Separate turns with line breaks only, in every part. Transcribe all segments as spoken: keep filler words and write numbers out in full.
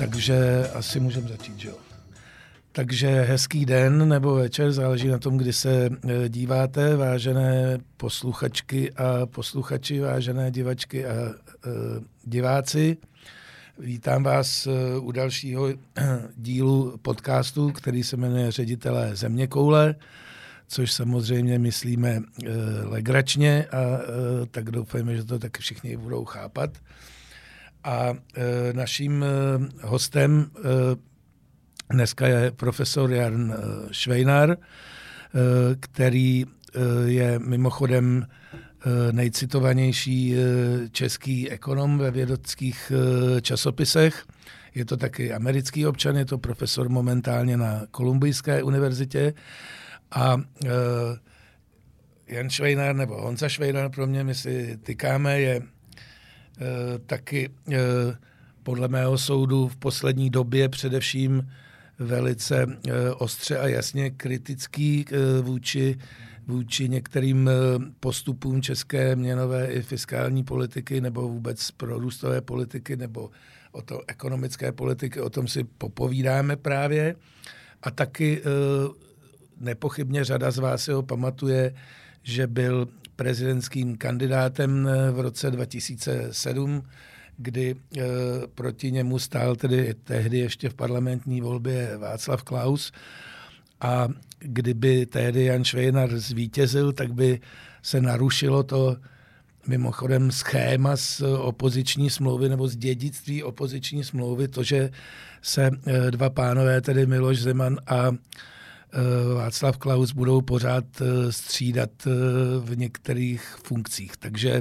Takže asi můžeme začít, že jo. Takže hezký den nebo večer, záleží na tom, kdy se díváte, vážené posluchačky a posluchači, vážené divačky a e, diváci. Vítám vás u dalšího dílu podcastu, který se jmenuje Ředitelé zeměkoule, což samozřejmě myslíme e, legračně a e, tak doufejme, že to tak všichni budou chápat. A e, naším e, hostem e, dneska je profesor Jan Švejnar, který je mimochodem nejcitovanější český ekonom ve vědeckých časopisech. Je to taky americký občan, je to profesor momentálně na Kolumbijské univerzitě. A Jan Švejnar, nebo Honza Švejnar, pro mě my si tykáme, je taky podle mého soudu v poslední době především velice ostře a jasně kritický vůči, vůči některým postupům české měnové i fiskální politiky nebo vůbec prorůstové politiky nebo o to ekonomické politiky, o tom si popovídáme právě. A taky nepochybně řada z vás si ho pamatuje, že byl prezidentským kandidátem v roce dva tisíce sedm, kdy e, proti němu stál tedy tehdy ještě v parlamentní volbě Václav Klaus. A kdyby tehdy Jan Švejnar zvítězil, tak by se narušilo to mimochodem schéma z opoziční smlouvy nebo z dědictví opoziční smlouvy, to, že se e, dva pánové, tedy Miloš Zeman a e, Václav Klaus, budou pořád e, střídat e, v některých funkcích. Takže,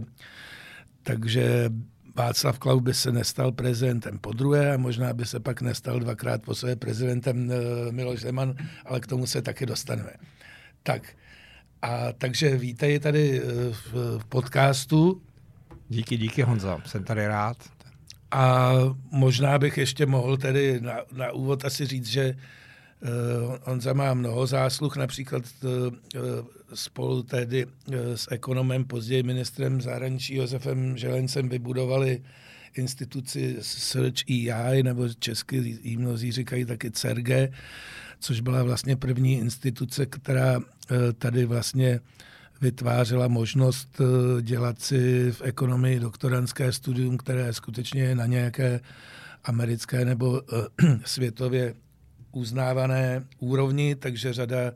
takže Václav Klaus by se nestal prezidentem podruhé a možná by se pak nestal dvakrát po sobě prezidentem Miloš Zeman, ale k tomu se taky dostaneme. Tak, a takže vítej tady v podcastu.
Díky, díky Honzo, jsem tady rád.
A možná bych ještě mohl tedy na, na úvod asi říct, že uh, Honza má mnoho zásluh, například uh, spolu tedy uh, s ekonomem, později ministrem zahraničí Josefem Želencem vybudovali instituci Search E I, nebo česky jí mnozí říkají taky C E R G, což byla vlastně první instituce, která uh, tady vlastně vytvářela možnost uh, dělat si v ekonomii doktorandské studium, které skutečně je na nějaké americké nebo uh, světově uznávané úrovni, takže řada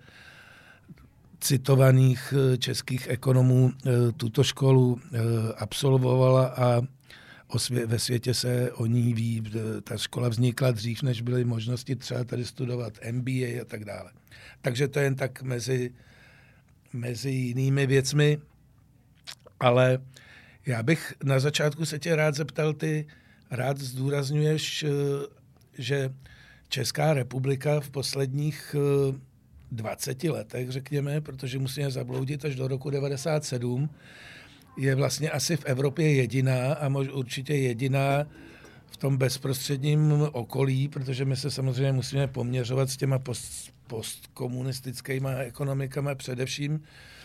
citovaných českých ekonomů tuto školu absolvovala a ve světě se o ní ví. Ta škola vznikla dřív, než byly možnosti třeba tady studovat M B A a tak dále. Takže to jen tak mezi, mezi jinými věcmi, ale já bych na začátku se tě rád zeptal, ty rád zdůrazňuješ, že Česká republika v posledních dvaceti letech, řekněme, protože musíme zabloudit až do roku devadesát sedm, je vlastně asi v Evropě jediná a možná určitě jediná v tom bezprostředním okolí, protože my se samozřejmě musíme poměřovat s těma post, postkomunistickýma ekonomikama především,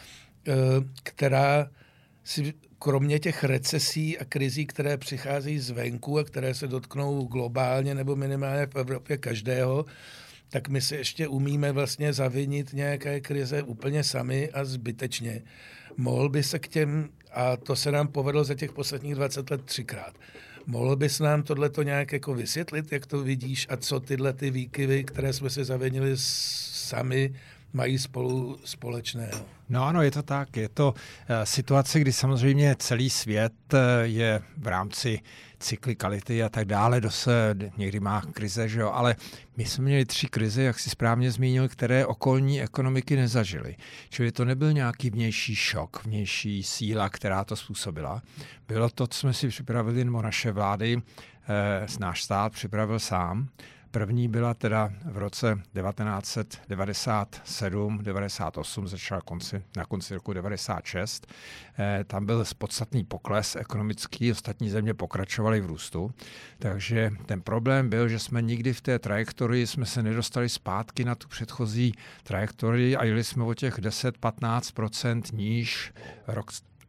která si kromě těch recesí a krizí, které přicházejí zvenku a které se dotknou globálně nebo minimálně v Evropě každého, tak my si ještě umíme vlastně zavinit nějaké krize úplně sami a zbytečně. Mohl by se k těm, a to se nám povedlo za těch posledních dvacet let třikrát, mohl bys nám tohleto nějak jako vysvětlit, jak to vidíš a co tyhle ty výkyvy, které jsme si zavinili sami, mají spolu společného?
No ano, je to tak. Je to uh, situace, kdy samozřejmě celý svět uh, je v rámci cyklikality a tak dále, dose, někdy má krize, že jo, ale my jsme měli tři krize, jak si správně zmínil, které okolní ekonomiky nezažily. Čili to nebyl nějaký vnější šok, vnější síla, která to způsobila. Bylo to, co jsme si připravili, nebo naše vlády, eh, náš stát připravil sám. První byla teda v roce devatenáct set devadesát sedm devadesát osm, začala konci, na konci roku devadesát šest. E, tam byl podstatný pokles ekonomický, ostatní země pokračovaly v růstu. Takže ten problém byl, že jsme nikdy v té trajektorii jsme se nedostali zpátky na tu předchozí trajektorii a jeli jsme o těch deset až patnáct procent níž rok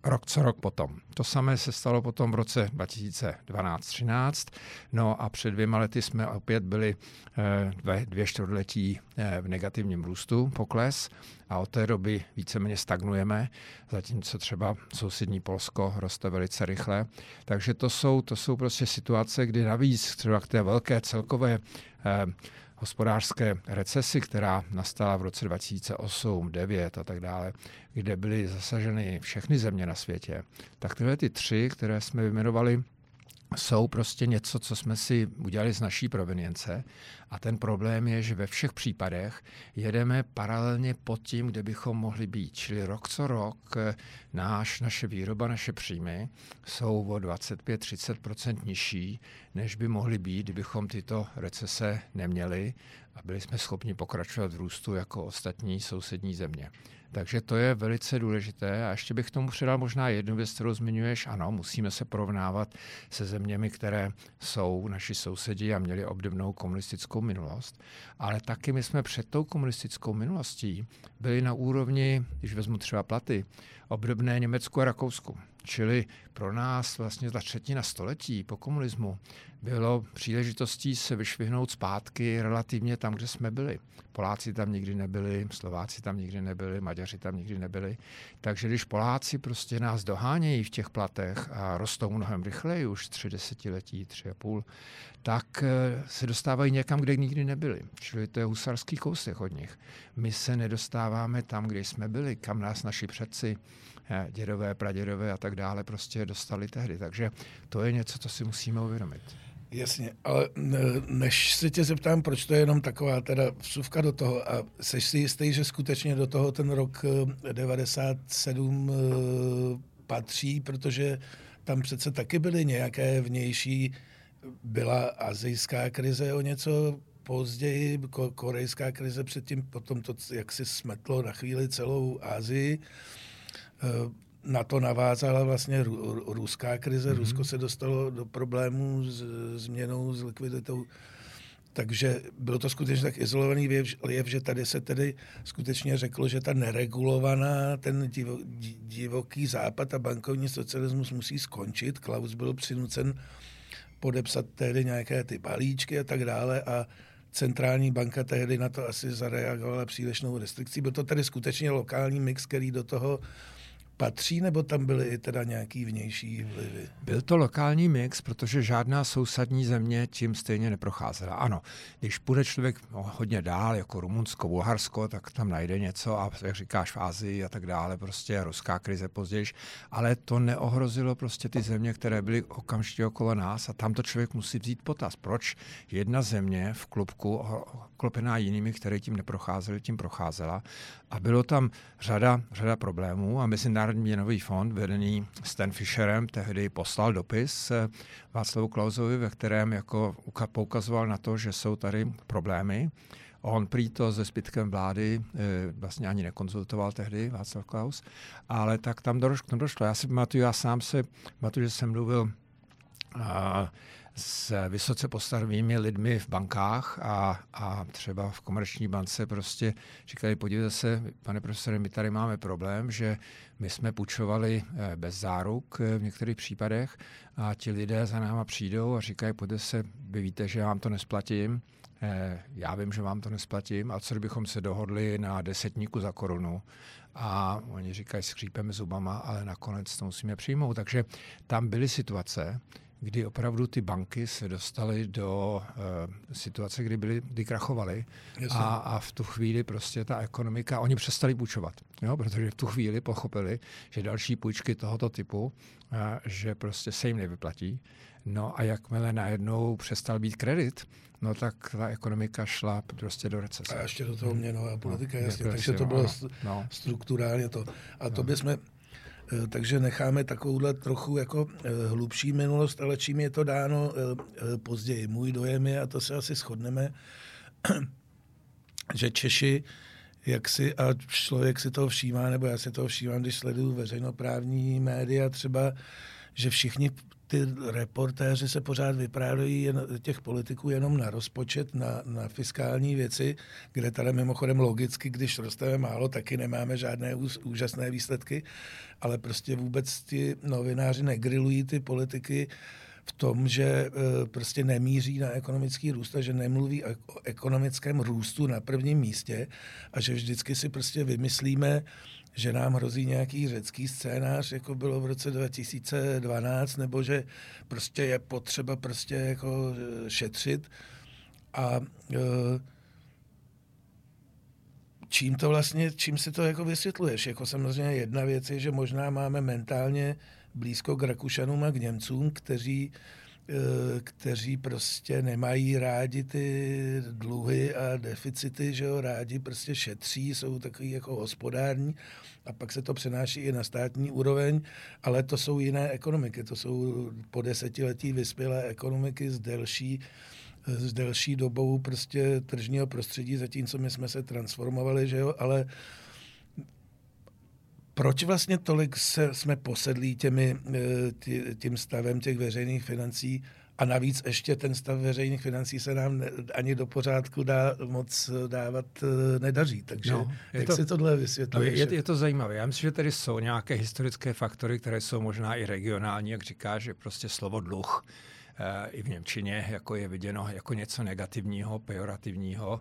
rok co rok potom. To samé se stalo potom v roce dva tisíce dvanáct třináct. No a před dvěma lety jsme opět byli dvě, dvě čtvrtletí v negativním růstu, pokles, a od té doby víceméně stagnujeme, zatímco třeba sousední Polsko roste velice rychle. Takže to jsou, to jsou prostě situace, kdy navíc třeba k té velké celkové eh, hospodářské recesi, která nastala v roce dva tisíce osm, devět a tak dále, kde byly zasaženy všechny země na světě, tak tyhle ty tři, které jsme vyjmenovali, jsou prostě něco, co jsme si udělali z naší provenience, a ten problém je, že ve všech případech jedeme paralelně pod tím, kde bychom mohli být. Čili rok co rok náš, naše výroba, naše příjmy jsou o dvacet pět až třicet procent nižší, než by mohly být, kdybychom tyto recese neměli a byli jsme schopni pokračovat v růstu jako ostatní sousední země. Takže to je velice důležité. A ještě bych tomu přidal možná jednu věc, kterou zmiňuješ. Ano, musíme se porovnávat se zeměmi, které jsou naši sousedi a měli obdobnou komunistickou minulost. Ale taky my jsme před tou komunistickou minulostí byli na úrovni, když vezmu třeba platy, obdobné Německu a Rakousku. Čili pro nás vlastně ta třetina století po komunismu bylo příležitostí se vyšvihnout zpátky relativně tam, kde jsme byli. Poláci tam nikdy nebyli, Slováci tam nikdy nebyli, Maďaři tam nikdy nebyli. Takže když Poláci prostě nás dohánějí v těch platech a rostou mnohem rychleji, už tři desetiletí, tři a půl, tak se dostávají někam, kde nikdy nebyli. Čili to je husarský kousek od nich. My se nedostáváme tam, kde jsme byli, kam nás naši předci, dědové, pradědové a tak dále prostě dostali tehdy. Takže to je něco, co si musíme uvědomit.
Jasně, ale než se tě zeptám, proč to je jenom taková teda vsuvka do toho, a seš si jistý, že skutečně do toho ten rok devadesát sedm patří, protože tam přece taky byly nějaké vnější, byla asijská krize o něco později, korejská krize předtím, potom to, jak si smetlo na chvíli celou Asii. Na to navázala vlastně ruská krize. Mm-hmm. Rusko se dostalo do problémů s změnou, s likviditou. Takže bylo to skutečně tak izolovaný jev, že tady se tedy skutečně řeklo, že ta neregulovaná, ten divo, divoký západ a bankovní socialismus musí skončit. Klaus byl přinucen podepsat tehdy nějaké ty balíčky a tak dále a centrální banka tehdy na to asi zareagovala přílišnou restrikcí. Byl to tedy skutečně lokální mix, který do toho patří, nebo tam byly i teda nějaký vnější vlivy?
Byl to lokální mix, protože žádná sousední země tím stejně neprocházela. Ano, když půjde člověk hodně dál, jako Rumunsko, Bulharsko, tak tam najde něco a jak říkáš v Asii a tak dále, prostě ruská krize později, ale to neohrozilo prostě ty země, které byly okamžitě okolo nás a tam to člověk musí vzít potaz. Proč jedna země v klubku klopená jinými, které tím neprocházely, tím procházela a bylo tam řada, řada problémů a Mezinárodní měnový fond, vedený Stan Fischerem, tehdy poslal dopis Václavu Klausovi, ve kterém jako poukazoval na to, že jsou tady problémy. On prý to se zbytkem vlády vlastně ani nekonzultoval tehdy Václav Klaus, ale tak tam došlo. Já si pamatuju, já sám se pamatuju, že jsem mluvil a, s vysoce postavenými lidmi v bankách a, a třeba v Komerční bance prostě říkali, podívejte se, pane profesore, my tady máme problém, že my jsme půjčovali bez záruk v některých případech a ti lidé za náma přijdou a říkají, podívejte se, vy víte, že vám to nesplatím, já vím, že vám to nesplatím, a co kdybychom se dohodli na desetníku za korunu? A oni říkají, skřípeme zubama, ale nakonec to musíme přijmout. Takže tam byly situace, kdy opravdu ty banky se dostaly do uh, situace, kdy byly, kdy krachovaly a, a v tu chvíli prostě ta ekonomika, oni přestali půjčovat, jo, protože v tu chvíli pochopili, že další půjčky tohoto typu, uh, že prostě se jim nevyplatí. No a jakmile najednou přestal být kredit, no tak ta ekonomika šla prostě do recese.
A ještě do toho měnová politika, no, jasně, takže to bylo no, no. strukturálně to. A to no. bychom Takže necháme takovouhle trochu jako hlubší minulost, ale čím je to dáno později. Můj dojem je, a to se asi shodneme, že Češi, jak si, a člověk si toho všímá, nebo já si toho všímám, když sleduju veřejnoprávní média třeba, že všichni ty reportéři se pořád vyprávějí jen, těch politiků jenom na rozpočet, na, na fiskální věci, kde tady mimochodem logicky, když rosteme málo, taky nemáme žádné ús, úžasné výsledky, ale prostě vůbec ti novináři negrilují ty politiky v tom, že e, prostě nemíří na ekonomický růst a že nemluví o ekonomickém růstu na prvním místě a že vždycky si prostě vymyslíme, že nám hrozí nějaký řecký scénář, jako bylo v roce dva tisíce dvanáct, nebo že prostě je potřeba prostě jako šetřit. A e, čím to vlastně, čím si to jako vysvětluješ? Jako samozřejmě jedna věc je, že možná máme mentálně blízko k Rakušanům a k Němcům, kteří, kteří prostě nemají rádi ty dluhy a deficity, že jo, rádi prostě šetří, jsou takový jako hospodární a pak se to přenáší i na státní úroveň, ale to jsou jiné ekonomiky, to jsou po desetiletí vyspělé ekonomiky s delší s delší dobou prostě tržního prostředí, zatímco my jsme se transformovali, že jo, ale proč vlastně tolik se, jsme posedlí těmi, tě, tím stavem těch veřejných financí a navíc ještě ten stav veřejných financí se nám ne, ani do pořádku dá, moc dávat nedaří. Takže no, jak to, si tohle vysvětluješ?
No je, je to zajímavé. Já myslím, že tady jsou nějaké historické faktory, které jsou možná i regionální, jak říkáš, že prostě slovo dluh i v němčině jako je viděno jako něco negativního, pejorativního,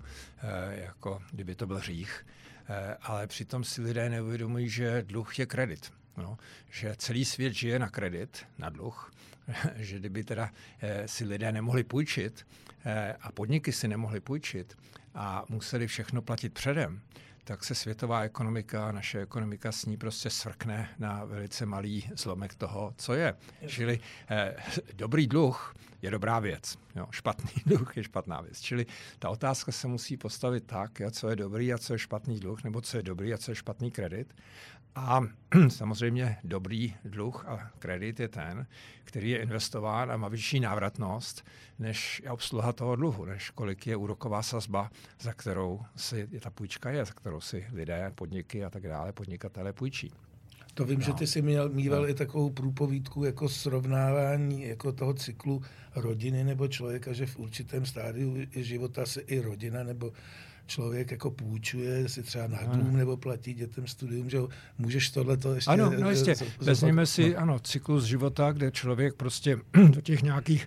jako kdyby to byl hřích. Ale přitom si lidé neuvědomují, že dluh je kredit. No, že celý svět žije na kredit, na dluh, že kdyby teda si lidé nemohli půjčit a podniky si nemohli půjčit a museli všechno platit předem, tak se světová ekonomika, naše ekonomika s ní prostě svrkne na velice malý zlomek toho, co je. Čili eh, dobrý dluh je dobrá věc. Jo, špatný dluh je špatná věc. Čili ta otázka se musí postavit tak, jo, co je dobrý a co je špatný dluh, nebo co je dobrý a co je špatný kredit. A samozřejmě dobrý dluh a kredit je ten, který je investován a má vyšší návratnost, než je obsluha toho dluhu, než kolik je úroková sazba, za kterou si ta půjčka je, za kterou si lidé, podniky a tak dále, podnikatelé půjčí.
To vím, no. že ty jsi měl, mýval no. i takovou průpovídku jako srovnávání jako toho cyklu rodiny nebo člověka, že v určitém stádiu života se i rodina nebo člověk jako půjčuje si třeba na dům ano. nebo platí dětem studium, že můžeš tohleto ještě...
Ano, no jistě. Vezměme si no. ano, cyklus života, kde člověk prostě do těch nějakých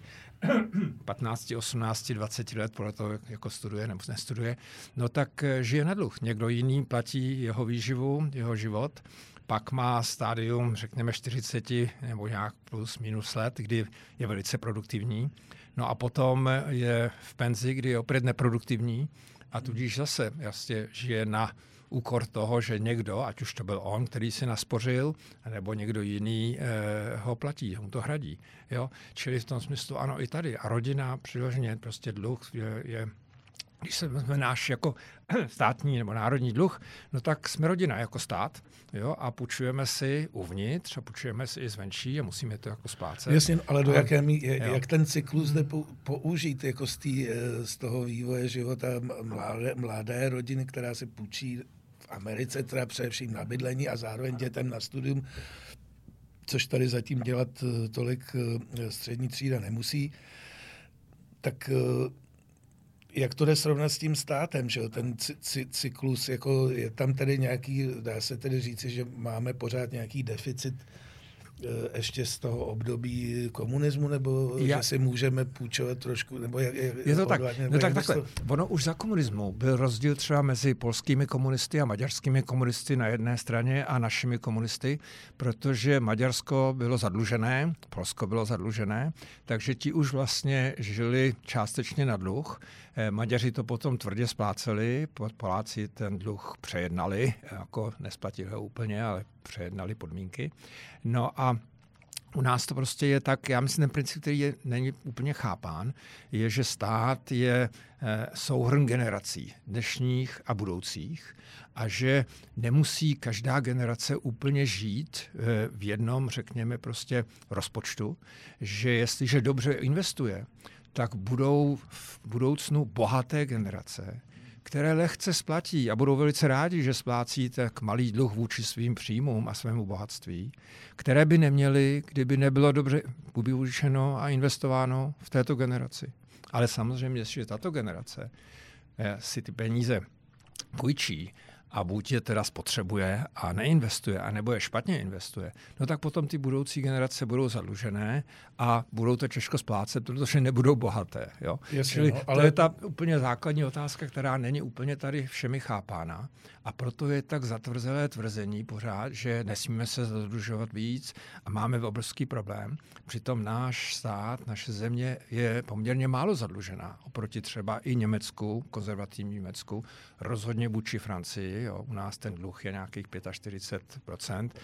patnáct, osmnáct, dvacet let podle toho, jako studuje nebo nestuduje, no tak žije na dluh. Někdo jiný platí jeho výživu, jeho život, pak má stádium, řekněme, čtyřicet nebo nějak plus minus let, kdy je velice produktivní. No a potom je v penzi, kdy je opět neproduktivní a tudíž zase jasně žije na úkor toho, že někdo, ať už to byl on, který si naspořil, nebo někdo jiný eh, ho platí, mu to hradí. Jo? Čili v tom smyslu ano i tady. A rodina přirozeně prostě dluh je, je když se vezme náš jako státní nebo národní dluh, no tak jsme rodina jako stát, jo, a půjčujeme si uvnitř a půjčujeme si i zvenčí a musíme to jako splácet.
Jasně, ale do ale, jaké mí, jak ten cyklus jde použít jako z, tý, z toho vývoje života mladé, mladé rodiny, která se půjčí v Americe, teda především na bydlení a zároveň dětem na studium, což tady zatím dělat tolik střední třída nemusí, tak jak to jde srovnat s tím státem, že ten c- cyklus, jako je tam tedy nějaký, dá se tedy říci, že máme pořád nějaký deficit ještě z toho období komunismu, nebo Já. že si můžeme půjčovat trošku, nebo jak, jak,
je to tak, no tak takhle. To... Ono už za komunismu byl rozdíl třeba mezi polskými komunisty a maďarskými komunisty na jedné straně a našimi komunisty, protože Maďarsko bylo zadlužené, Polsko bylo zadlužené, takže ti už vlastně žili částečně na dluh. Maďaři to potom tvrdě spláceli, Poláci ten dluh přejednali, jako nesplatili ho úplně, ale přejednali podmínky. No a u nás to prostě je tak, já myslím, ten princip, který je, není úplně chápán, je, že stát je e, souhrn generací, dnešních a budoucích, a že nemusí každá generace úplně žít e, v jednom, řekněme, prostě rozpočtu, že jestliže dobře investuje, tak budou v budoucnu bohaté generace, které lehce splatí a budou velice rádi, že splácí tak malý dluh vůči svým příjmům a svému bohatství, které by neměli, kdyby nebylo dobře využito a investováno v této generaci. Ale samozřejmě, že tato generace si ty peníze půjčí a buď je teda spotřebuje a neinvestuje, anebo je špatně investuje, no tak potom ty budoucí generace budou zadlužené a budou to těžko splácet, protože nebudou bohaté. Jo?
Jasně,
Čili
no, ale...
to je ta úplně základní otázka, která není úplně tady všemi chápána. A proto je tak zatvrzelé tvrzení pořád, že nesmíme se zadlužovat víc a máme obrovský problém. Přitom náš stát, naše země je poměrně málo zadlužená. Oproti třeba i Německu, konzervativní Německu, rozhodně vůči Francii. Jo, u nás ten dluh je nějakých čtyřicet pět procent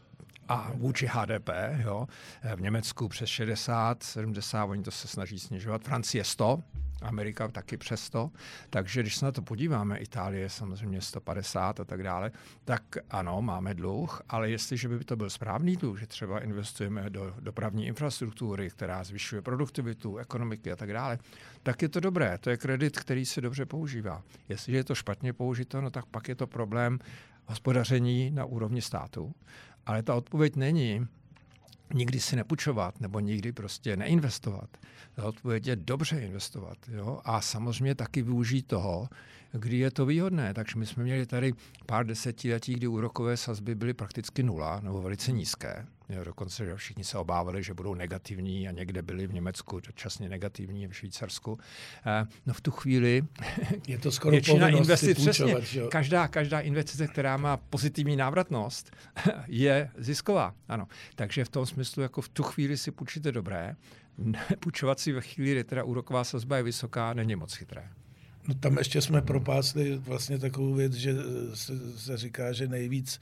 a vůči H D P, jo, v Německu přes šedesát, sedmdesát, oni to se snaží snižovat, Francie sto, Amerika taky přes sto, takže když se na to podíváme, Itálie samozřejmě sto padesát a tak dále, tak ano, máme dluh, ale jestliže by to byl správný dluh, že třeba investujeme do dopravní infrastruktury, která zvyšuje produktivitu, ekonomiky a tak dále, tak je to dobré, to je kredit, který se dobře používá. Jestliže je to špatně použito, no tak pak je to problém hospodaření na úrovni státu, ale ta odpověď není nikdy si nepůjčovat nebo nikdy prostě neinvestovat. Ta odpověď je dobře investovat. Jo? A samozřejmě taky využít toho, kdy je to výhodné. Takže my jsme měli tady pár desetiletí, kdy úrokové sazby byly prakticky nula nebo velice nízké. Jo, dokonce že všichni se obávali, že budou negativní a někde byli v Německu dočasně negativní, v Švýcarsku. No v tu chvíli
je to skoro
většina investic,
přesně,
každá, každá investice, která má pozitivní návratnost, je zisková. Ano. Takže v tom smyslu, jako v tu chvíli si půjčíte dobré, půjčovat si ve chvíli, kdy teda úroková sazba je vysoká, není moc chytré.
No tam ještě jsme propásli vlastně takovou věc, že se, se říká, že nejvíc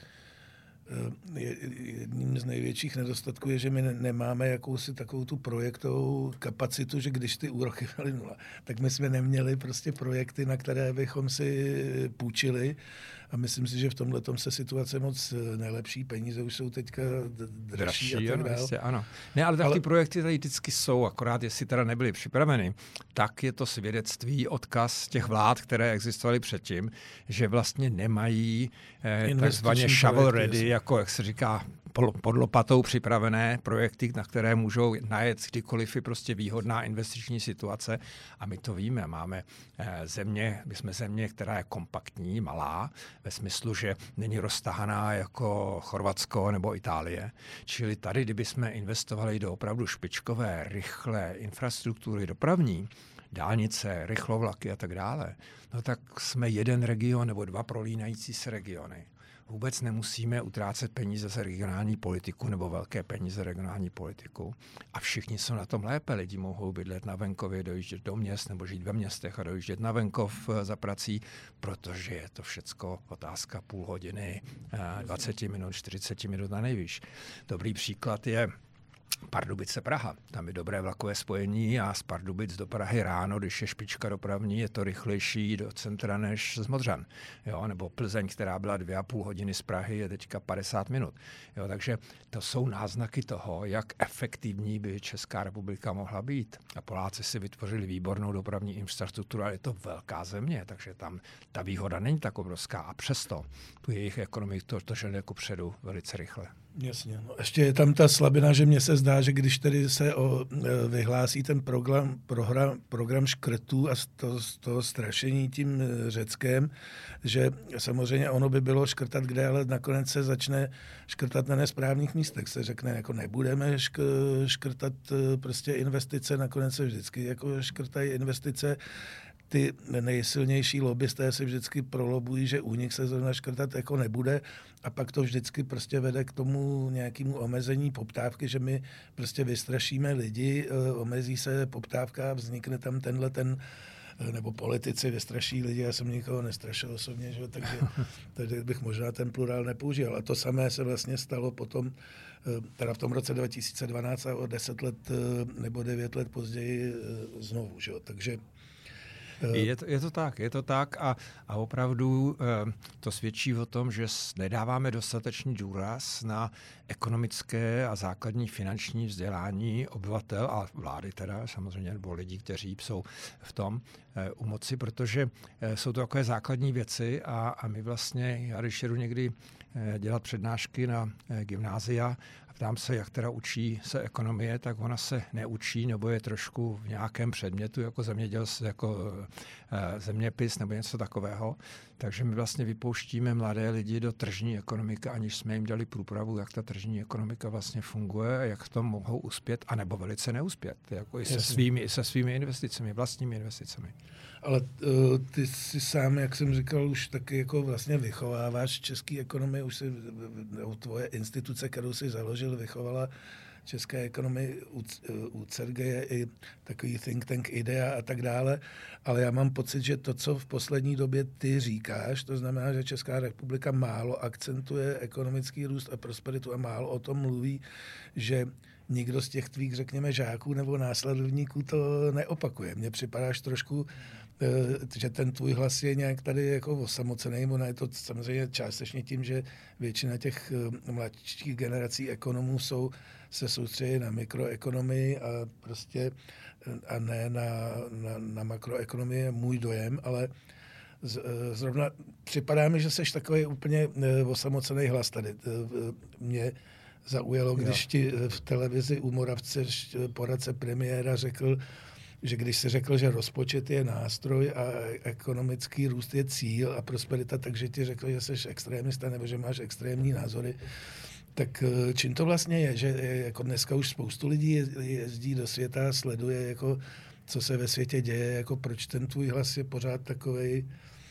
jedním z největších nedostatků je, že my nemáme jakousi takovou tu projektovou kapacitu, že když ty úroky byly nula, tak my jsme neměli prostě projekty, na které bychom si půjčili a myslím si, že v tomhletom se situace moc nelepší, peníze už jsou teďka dražší a tak dále.
Ano. Ne, ale tak ale... ty projekty tady vždycky jsou, akorát jestli teda nebyly připraveny, tak je to svědectví, odkaz těch vlád, které existovaly předtím, že vlastně nemají eh, takzvaně shovel ready, jako, jak se říká, pod lopatou připravené projekty, na které můžou najet kdykoliv je prostě výhodná investiční situace. A my to víme, máme země, my jsme země, která je kompaktní, malá, ve smyslu, že není roztahaná jako Chorvatsko nebo Itálie. Čili tady, kdyby jsme investovali do opravdu špičkové, rychlé infrastruktury dopravní, dálnice, rychlovlaky a tak dále, no tak jsme jeden region nebo dva prolínající se regiony. Vůbec nemusíme utrácet peníze za regionální politiku nebo velké peníze za regionální politiku. A všichni jsou na tom lépe. Lidi mohou bydlet na venkově, dojíždět do měst nebo žít ve městech a dojíždět na venkov za prací, protože je to všecko otázka půl hodiny, dvacet minut, čtyřicet minut na nejvýš. Dobrý příklad je Pardubice Praha. Tam je dobré vlakové spojení a z Pardubic do Prahy ráno, když je špička dopravní, je to rychlejší do centra než z Modřan. Jo, nebo Plzeň, která byla dvě a půl hodiny z Prahy, je teďka padesát minut. Jo, takže to jsou náznaky toho, jak efektivní by Česká republika mohla být. A Poláci si vytvořili výbornou dopravní infrastrukturu, ale je to velká země, takže tam ta výhoda není tak obrovská. A přesto tu jejich ekonomiku to, to žene kupředu velice rychle.
Jasně. No, ještě je tam ta slabina, že mně se zdá, že když tedy se o, vyhlásí ten program, program, program škrtů a z toho, z toho strašení tím Řeckem, že samozřejmě ono by bylo škrtat kde, ale nakonec se začne škrtat na nesprávných místech. Se řekne, jako nebudeme šk- škrtat prostě investice, nakonec se vždycky jako škrtají investice. Ty nejsilnější lobbysté se vždycky prolobují, že u nich se zrovna škrtat jako nebude a pak to vždycky prostě vede k tomu nějakému omezení poptávky, že my prostě vystrašíme lidi, omezí se poptávka a vznikne tam tenhle ten, nebo politici vystraší lidi, já jsem nikoho nestrašil osobně, že? Takže tady bych možná ten plurál nepoužil. A to samé se vlastně stalo potom, teda v tom roce dva tisíce dvanáct a o deset let nebo devět let později znovu, že? Takže
Je to, je to tak, je to tak a, a opravdu to svědčí o tom, že nedáváme dostatečný důraz na ekonomické a základní finanční vzdělání obyvatel a vlády teda samozřejmě, nebo lidí, kteří jsou v tom u moci, protože jsou to takové základní věci a, a my vlastně, já když jedu někdy dělat přednášky na gymnázia a ptám se, jak teda učí se ekonomie, tak ona se neučí, nebo je trošku v nějakém předmětu jako zemědělství, jako zeměpis nebo něco takového. Takže my vlastně vypouštíme mladé lidi do tržní ekonomiky, aniž jsme jim dali průpravu, jak ta tržní ekonomika vlastně funguje, jak v tom mohou uspět, anebo velice neuspět, jako i se svými, i se svými investicemi, vlastními investicemi.
Ale uh, ty si sám, jak jsem říkal, už taky jako vlastně vychováváš český ekonomii, už si, no, tvoje instituce, kterou si založil, vychovala české ekonomii, u, u C E R G je i takový think tank IDEA a tak dále, ale já mám pocit, že to, co v poslední době ty říkáš, to znamená, že Česká republika málo akcentuje ekonomický růst a prosperitu a málo o tom mluví, že nikdo z těch tvých, řekněme, žáků nebo následovníků to neopakuje. Mně připadáš trošku, že ten tvůj hlas je nějak tady jako osamocený, ono je to samozřejmě částečně tím, že většina těch mladších generací ekonomů jsou, se soustředí na mikroekonomii a prostě a ne na, na, na makroekonomii, můj dojem, ale z, zrovna připadá mi, že seš takový úplně osamocený hlas tady. Mě zaujalo, když ti v televizi u Moravce poradce premiéra řekl, že když si řekl, že rozpočet je nástroj a ekonomický růst je cíl a prosperita, takže ti řekl, že jsi extrémista nebo že máš extrémní názory, tak čím to vlastně je, že jako dneska už spoustu lidí jezdí do světa a sleduje, jako, co se ve světě děje, jako proč ten tvůj hlas je pořád takovej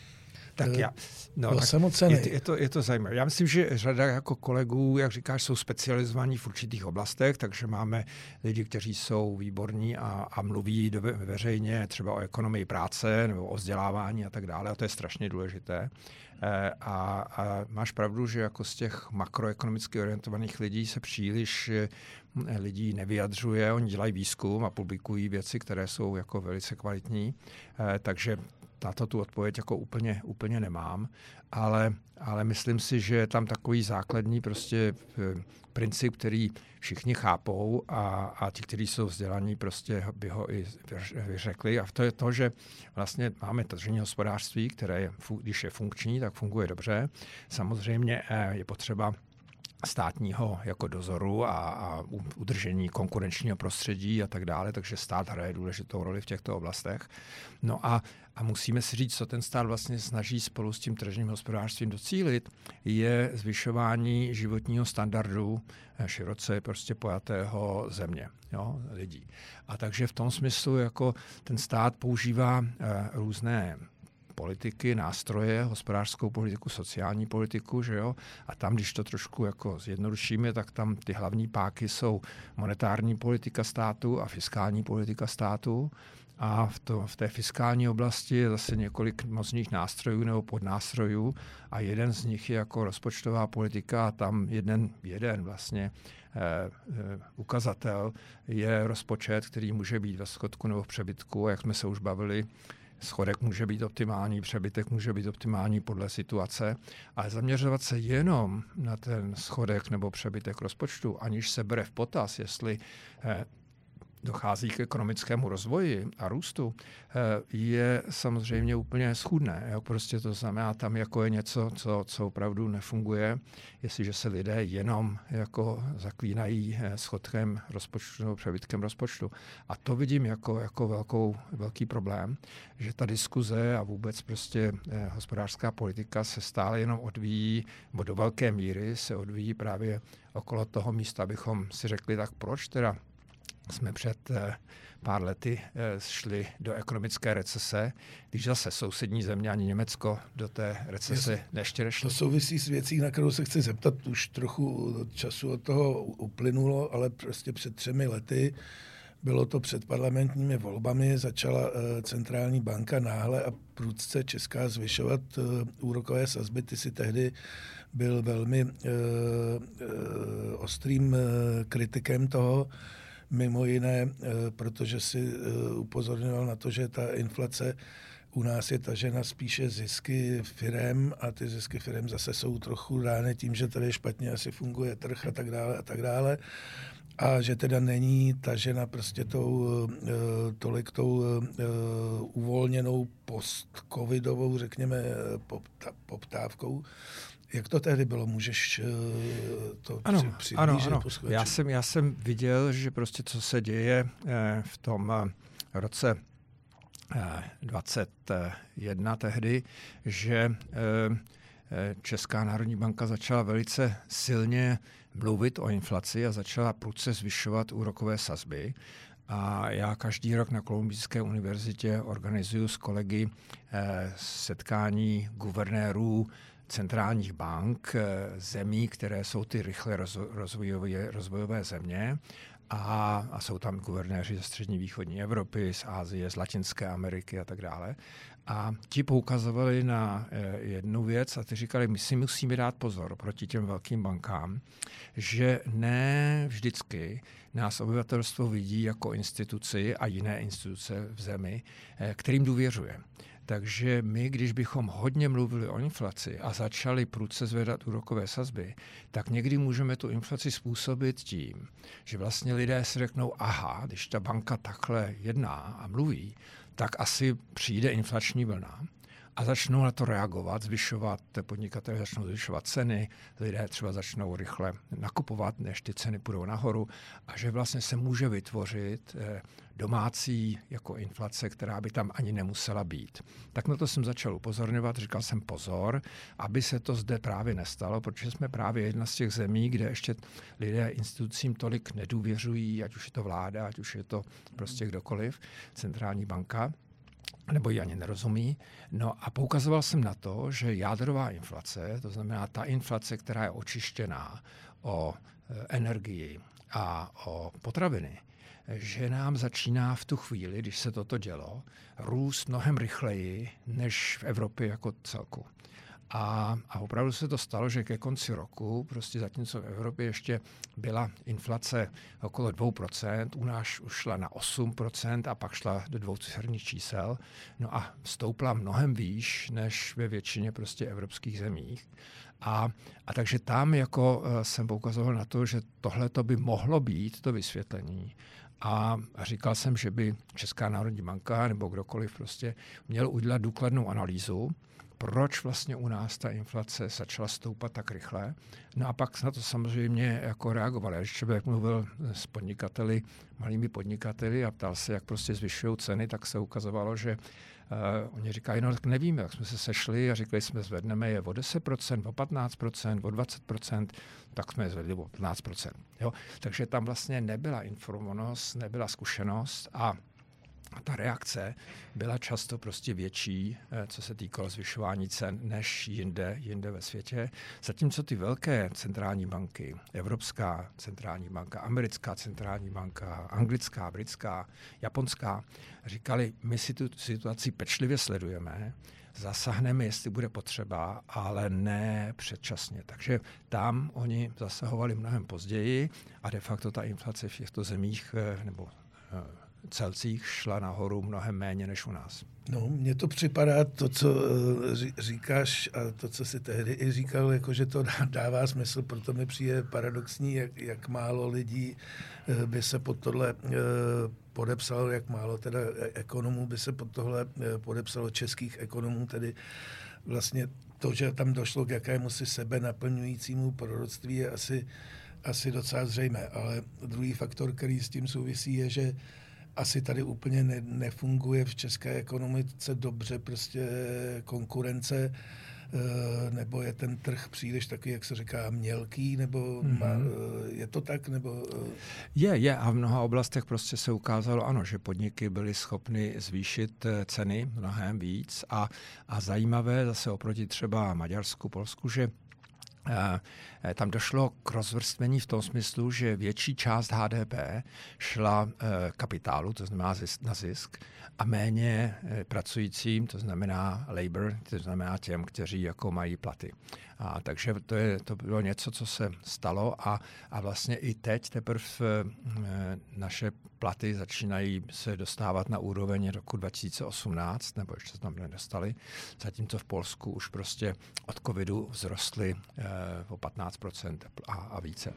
Tak já, no,
tak
je, je, to, je to zajímavé. Já myslím, že řada jako kolegů, jak říkáš, jsou specializovaní v určitých oblastech, takže máme lidi, kteří jsou výborní a, a mluví do, veřejně třeba o ekonomii práce nebo o vzdělávání a tak dále, a to je strašně důležité. E, a, a máš pravdu, že jako z těch makroekonomicky orientovaných lidí se příliš lidí nevyjadřuje, oni dělají výzkum a publikují věci, které jsou jako velice kvalitní, e, takže tato tu odpověď jako úplně, úplně nemám, ale, ale myslím si, že je tam takový základní prostě princip, který všichni chápou a, a ti, kteří jsou vzdělaní, prostě by ho i vyřekli. A to je to, že vlastně máme tržní hospodářství, které, je, když je funkční, tak funguje dobře. Samozřejmě je potřeba státního jako dozoru a, a udržení konkurenčního prostředí a tak dále, takže stát hraje důležitou roli v těchto oblastech. No a, a musíme si říct, co ten stát vlastně snaží spolu s tím tržním hospodářstvím docílit, je zvyšování životního standardu široce prostě pojatého země, jo, lidí. A takže v tom smyslu jako ten stát používá eh, různé politiky, nástroje, hospodářskou politiku, sociální politiku, že jo? A tam, když to trošku jako zjednodušíme, tak tam ty hlavní páky jsou monetární politika státu a fiskální politika státu. A v, to, v té fiskální oblasti je zase několik mocných nástrojů nebo podnástrojů a jeden z nich je jako rozpočtová politika a tam jeden, jeden vlastně eh, eh, ukazatel je rozpočet, který může být ve schodku nebo v přebytku, jak jsme se už bavili. Schodek může být optimální, přebytek může být optimální podle situace, ale zaměřovat se jenom na ten schodek nebo přebytek rozpočtu, aniž se bere v potaz, jestli eh, dochází k ekonomickému rozvoji a růstu, je samozřejmě úplně schůdné. Jo? Prostě to znamená, tam jako je něco, co, co opravdu nefunguje, jestliže se lidé jenom jako zaklínají schodkem rozpočtu nebo přebytkem rozpočtu. A to vidím jako, jako velkou, velký problém, že ta diskuze a vůbec prostě hospodářská politika se stále jenom odvíjí, nebo do velké míry se odvíjí právě okolo toho místa, abychom si řekli, tak proč teda jsme před pár lety šli do ekonomické recese, když zase sousední země ani Německo do té recese ještě nešli.
To souvisí s věcí, na kterou se chci zeptat. Už trochu času od toho uplynulo, ale prostě před třemi lety, bylo to před parlamentními volbami, začala centrální banka náhle a prudce česká zvyšovat úrokové sazby. Ty si tehdy byl velmi uh, uh, ostrým kritikem toho, mimo jiné, protože si upozorňoval na to, že ta inflace U nás je tažena spíše zisky firem a ty zisky firem zase jsou trochu dány tím, že tady špatně asi funguje trh a tak dále a tak dále. A že teda není tažena prostě tou, tolik tou uvolněnou post-covidovou, řekněme, poptávkou. Jak to tehdy bylo? Můžeš to
ano,
přiblížit?
Ano, ano. Já jsem, já jsem viděl, že prostě co se děje v tom roce dvacet jedna tehdy, že Česká národní banka začala velice silně mluvit o inflaci a začala prudce zvyšovat úrokové sazby. A já každý rok na Kolumbijské univerzitě organizuju s kolegy setkání guvernérů centrálních bank zemí, které jsou ty rychle rozvojové, rozvojové země. A, a jsou tam guvernéři ze střední východní Evropy, z Asie, z Latinské Ameriky a tak dále. A ti poukazovali na eh, jednu věc a ty říkali, my si musíme dát pozor proti těm velkým bankám, že ne vždycky nás obyvatelstvo vidí jako instituci a jiné instituce v zemi, eh, kterým důvěřuje. Takže my, když bychom hodně mluvili o inflaci a začali prudce zvedat úrokové sazby, tak někdy můžeme tu inflaci způsobit tím, že vlastně lidé si řeknou, aha, když ta banka takhle jedná a mluví, tak asi přijde inflační vlna. A začnou na to reagovat, zvyšovat, podnikatelé začnou zvyšovat ceny, lidé třeba začnou rychle nakupovat, než ty ceny půjdou nahoru a že vlastně se může vytvořit domácí jako inflace, která by tam ani nemusela být. Tak na to jsem začal upozorňovat, říkal jsem pozor, aby se to zde právě nestalo, protože jsme právě jedna z těch zemí, kde ještě lidé institucím tolik nedůvěřují, ať už je to vláda, ať už je to prostě kdokoliv, centrální banka, nebo ji ani nerozumí. No a poukazoval jsem na to, že jádrová inflace, to znamená ta inflace, která je očištěná o energii a o potraviny, že nám začíná v tu chvíli, když se toto dělo, růst mnohem rychleji než v Evropě jako celku. A, a opravdu se to stalo, že ke konci roku, prostě zatímco v Evropě ještě byla inflace okolo dvě procenta, u nás už šla na osm procent a pak šla do dvouciferných čísel. No a stoupla mnohem výš než ve většině prostě evropských zemích. A, a takže tam jako jsem poukazoval na to, že tohle by mohlo být to vysvětlení. A, a říkal jsem, že by Česká národní banka nebo kdokoliv prostě měl udělat důkladnou analýzu, proč vlastně u nás ta inflace začala stoupat tak rychle. No a pak na to samozřejmě jako reagovali. Když člověk mluvil s podnikateli, malými podnikateli a ptal se, jak prostě zvyšují ceny, tak se ukazovalo, že uh, oni říkají, no tak nevíme, jak jsme se sešli a říkali jsme, zvedneme je o deset procent, o patnáct procent, o dvacet procent, tak jsme je zvedli o patnáct procent. Jo? Takže tam vlastně nebyla informovanost, nebyla zkušenost a A ta reakce byla často prostě větší, co se týkalo zvyšování cen, než jinde, jinde ve světě. Zatímco ty velké centrální banky, Evropská centrální banka, Americká centrální banka, Anglická, Britská, Japonská, říkali, my si tu situaci pečlivě sledujeme, zasáhneme, jestli bude potřeba, ale ne předčasně. Takže tam oni zasahovali mnohem později a de facto ta inflace v těchto zemích nebo celcích šla nahoru mnohem méně než u nás.
No, mně to připadá to, co říkáš a to, co si tehdy i říkal, jako že to dává smysl, proto mi přijde paradoxní, jak, jak málo lidí by se pod tohle podepsalo, jak málo teda ekonomů by se pod tohle podepsalo, českých ekonomů, tedy vlastně to, že tam došlo k jakémusi sebe naplňujícímu proroctví, je asi, asi docela zřejmé, ale druhý faktor, který s tím souvisí, je, že asi tady úplně ne, nefunguje v české ekonomice dobře prostě konkurence, nebo je ten trh příliš takový, jak se říká, mělký, nebo mm-hmm. má, je to tak, nebo...
Je, je a v mnoha oblastech prostě se ukázalo, ano, že podniky byly schopny zvýšit ceny mnohem víc a, a zajímavé zase oproti třeba Maďarsku, Polsku, že Tam došlo k rozvrstvení v tom smyslu, že větší část H D P šla kapitálu, to znamená na zisk, a méně pracujícím, to znamená labor, to znamená těm, kteří jako mají platy. A takže to, je, to bylo něco, co se stalo a, a vlastně i teď teprve naše platy začínají se dostávat na úroveň roku dva tisíce osmnáct, nebo ještě se tam nedostali, zatímco v Polsku už prostě od covidu vzrostly eh, o patnáct procent a, a více.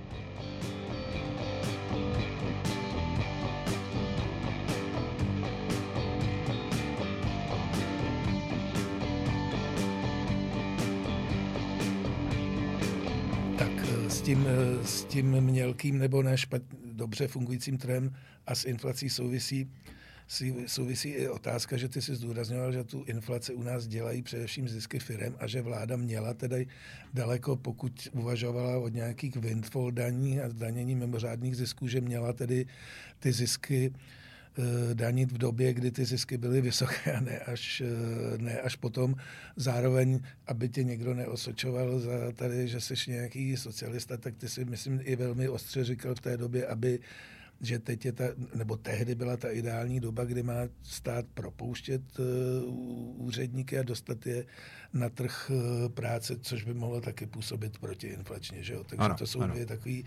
S tím, s tím mělkým nebo ne špat, dobře fungujícím trhem a s inflací souvisí, souvisí i otázka, že ty si zdůrazňoval, že tu inflaci u nás dělají především zisky firem a že vláda měla tedy daleko, pokud uvažovala od nějakých windfall daní a zdanění mimořádných zisků, že měla tedy ty zisky danit v době, kdy ty zisky byly vysoké a ne až, ne až potom. Zároveň, aby tě někdo neosočoval za tady, že jsi nějaký socialista, tak ty si, myslím, i velmi ostře říkal v té době, aby že teď je ta, nebo tehdy byla ta ideální doba, kdy má stát propouštět uh, úředníky a dostat je na trh uh, práce, což by mohlo taky působit protiinflačně, že jo? Takže ano, to jsou dvě takový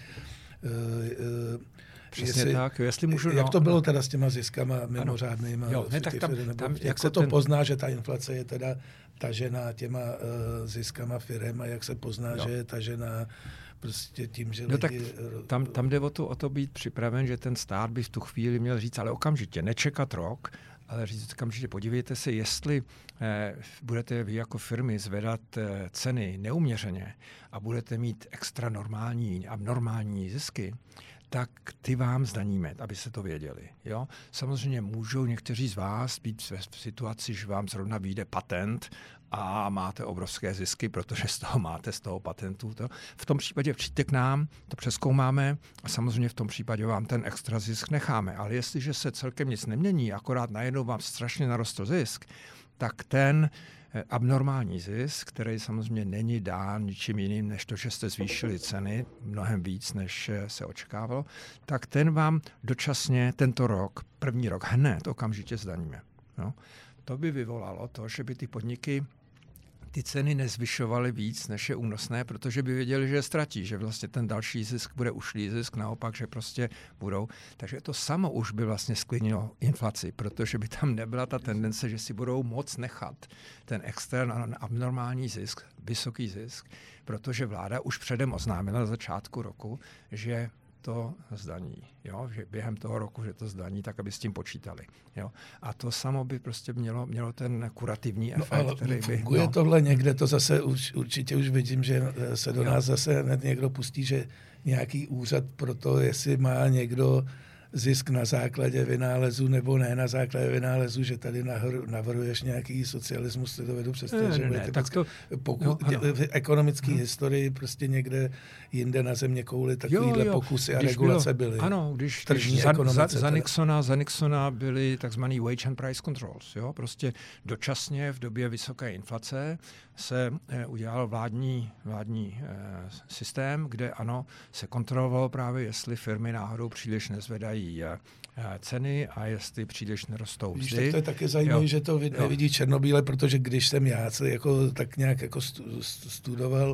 uh, uh,
Přesně jestli, tak, jestli můžu...
Jak to bylo teda s těma ziskama mimořádnýma?
Jo, ne, tak tam,
firmy,
tam,
jak
jako
se to
ten...
pozná, že ta inflace je teda tažená těma uh, ziskama firem a jak se pozná, jo. že je tažená prostě tím, že
no
lidi...
Tak tam, tam jde o to, o to být připraven, že ten stát by v tu chvíli měl říct, ale okamžitě, nečekat rok, ale říct okamžitě, podívejte se, jestli eh, budete vy jako firmy zvedat eh, ceny neuměřeně a budete mít extra normální a normální zisky, tak ty vám zdaníme, aby se to věděli. Jo? Samozřejmě můžou někteří z vás být v situaci, že vám zrovna vyjde patent a máte obrovské zisky, protože z toho máte, z toho patentu. To. V tom případě přijďte k nám, to přezkoumáme a samozřejmě v tom případě vám ten extra zisk necháme. Ale jestliže se celkem nic nemění, akorát najednou vám strašně narostl zisk, tak ten abnormální zisk, který samozřejmě není dán ničím jiným, než to, že jste zvýšili ceny mnohem víc, než se očekávalo, tak ten vám dočasně tento rok, první rok hned okamžitě zdaníme. No. To by vyvolalo to, že by ty podniky ty ceny nezvyšovaly víc, než je únosné, protože by věděli, že je ztratí, že vlastně ten další zisk bude ušlý zisk, naopak, že prostě budou. Takže to samo už by vlastně sklidnilo inflaci, protože by tam nebyla ta tendence, že si budou moc nechat ten extra abnormální zisk, vysoký zisk, protože vláda už předem oznámila na začátku roku, že to zdaní, jo? Že během toho roku, že to zdaní, tak aby s tím počítali. Jo? A to samo by prostě mělo, mělo ten kurativní efekt,
no,
který by...
Funguje
no.
tohle někde, to zase už, určitě už vidím, že se do jo. nás zase někdo pustí, že nějaký úřad pro to, jestli má někdo zisk na základě vynálezu nebo ne na základě vynálezu, že tady navrhuješ nějaký socialismus, si dovedu představit,
ne,
že
ne,
bude
ne, tak to,
poku,
jo,
v ekonomické hmm. historii prostě někde jinde na země kouli takovýhle jo, jo. pokusy a když regulace
bylo,
byly.
Ano, když, když za, za, za, Nixona, za Nixona byly takzvaný wage and price controls. Jo? Prostě dočasně v době vysoké inflace se eh, udělal vládní, vládní eh, systém, kde ano, se kontrolovalo právě, jestli firmy náhodou příliš nezvedají ceny a jestli příliš nerostou
mzdy. Víš, tak to je taky zajímavé, že to nevidí černobíle, protože když jsem já jako, tak nějak jako studoval,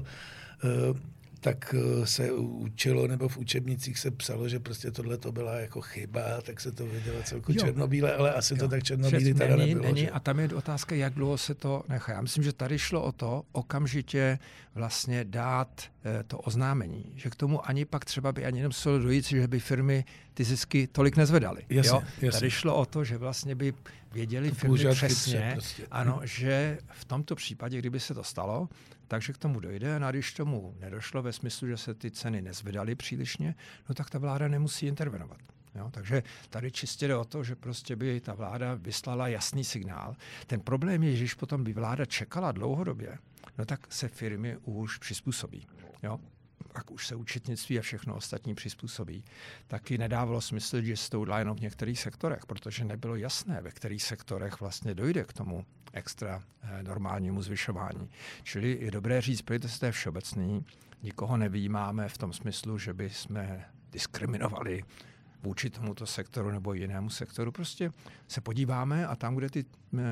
tak se učilo, nebo v učebnicích se psalo, že prostě tohle to byla jako chyba, tak se to vidělo celku jo. černobíle, ale asi jo. to tak černobílý teda
není,
nebylo.
Není. A tam je otázka, jak dlouho se to nechá. Já myslím, že tady šlo o to okamžitě vlastně dát to oznámení, že k tomu ani pak třeba by ani nemuselo dojít, že by firmy ty zisky tolik nezvedaly.
Jasně,
jo?
jasně.
Tady šlo o to, že vlastně by věděli firmy přesně, prostě. ano, že v tomto případě, kdyby se to stalo, takže k tomu dojde, a když tomu nedošlo ve smyslu, že se ty ceny nezvedaly přílišně, no tak ta vláda nemusí intervenovat. Jo, takže tady čistě jde o to, že prostě by ta vláda vyslala jasný signál. Ten problém je, že když potom by vláda čekala dlouhodobě, no tak se firmy už přizpůsobí. Jo? Pak už se účetnictví a všechno ostatní přizpůsobí. Taky nedávalo smysl, že slowdown v některých sektorech, protože nebylo jasné, ve kterých sektorech vlastně dojde k tomu extra normálnímu zvyšování. Čili je dobré říct, pojďte se, to je všeobecný, nikoho nevyjímáme v tom smyslu, že by jsme diskriminovali vůči tomuto sektoru nebo jinému sektoru. Prostě se podíváme a tam, kde ty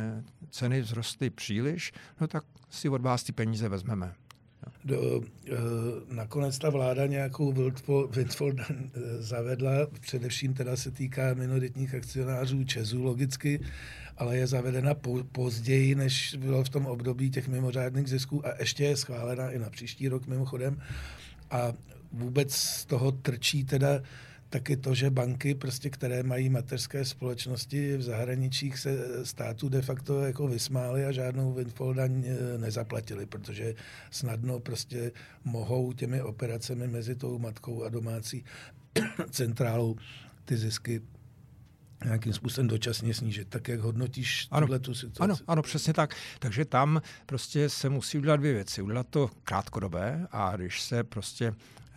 ceny vzrostly příliš, no tak si od vás ty peníze vezmeme.
Do, nakonec ta vláda nějakou windfall daň zavedla, především teda se týká minoritních akcionářů ČEZu logicky, ale je zavedena po, později, než bylo v tom období těch mimořádných zisků a ještě je schválena i na příští rok mimochodem. A vůbec z toho trčí teda taky to, že banky, prostě, které mají mateřské společnosti v zahraničích, se státu de facto jako vysmály a žádnou windfall daň nezaplatili, protože snadno prostě mohou těmi operacemi mezi tou matkou a domácí centrálou ty zisky nějakým způsobem dočasně snížit. Tak jak hodnotíš tuhle tu situaci?
Ano, ano, přesně tak. Takže tam prostě se musí udělat dvě věci. Udělat to krátkodobé a když se prostě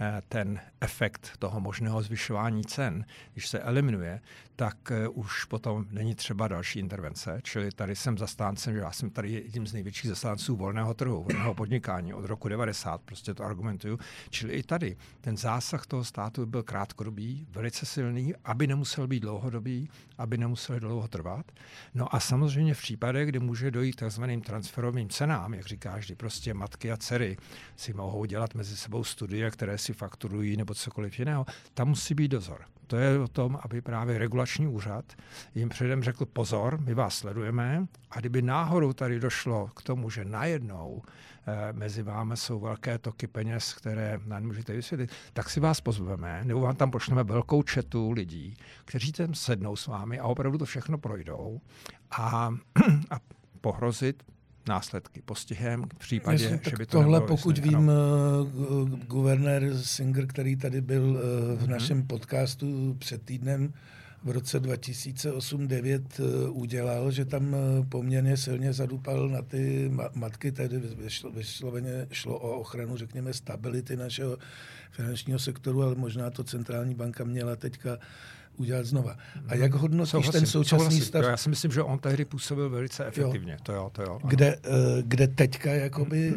ten efekt toho možného zvyšování cen, když se eliminuje, tak už potom není třeba další intervence. Čili tady jsem zastáncem, že já jsem tady jedním z největších zastánců volného trhu, volného podnikání od roku devadesát, prostě to argumentuju. Čili i tady ten zásah toho státu byl krátkodobý, velice silný, aby nemusel být dlouhodobý, aby nemusel dlouho trvat. No a samozřejmě v případech, kdy může dojít k takzvaným transferovým cenám, jak říkáš, kdy prostě matky a dcery si mohou dělat mezi sebou studie, které si fakturují nebo cokoliv jiného, tam musí být dozor. To je o tom, aby právě regulační úřad jim předem řekl pozor, my vás sledujeme a kdyby náhodou tady došlo k tomu, že najednou eh, mezi vámi jsou velké toky peněz, které nám můžete vysvětlit, tak si vás pozveme, nebo vám tam pošleme velkou četu lidí, kteří tam sednou s vámi a opravdu to všechno projdou a, a pohrozit následky, postihem v případě,
Myslím,
že by to
tohle,
nebylo
pokud
jasné,
vím, uh, guvernér Singer, který tady byl uh, v mm-hmm. našem podcastu před týdnem v roce dva tisíce osm devět uh, udělal, že tam uh, poměrně silně zadupal na ty ma- matky, tedy vysloveně šlo o ochranu, řekněme, stability našeho finančního sektoru, ale možná to centrální banka měla teďka udělat znova. A jak hodnotíš souhlasím, ten současný souhlasím. stav?
Já si myslím, že on tehdy působil velice efektivně. Jo. To jo, to jo.
Kde, kde teďka jakoby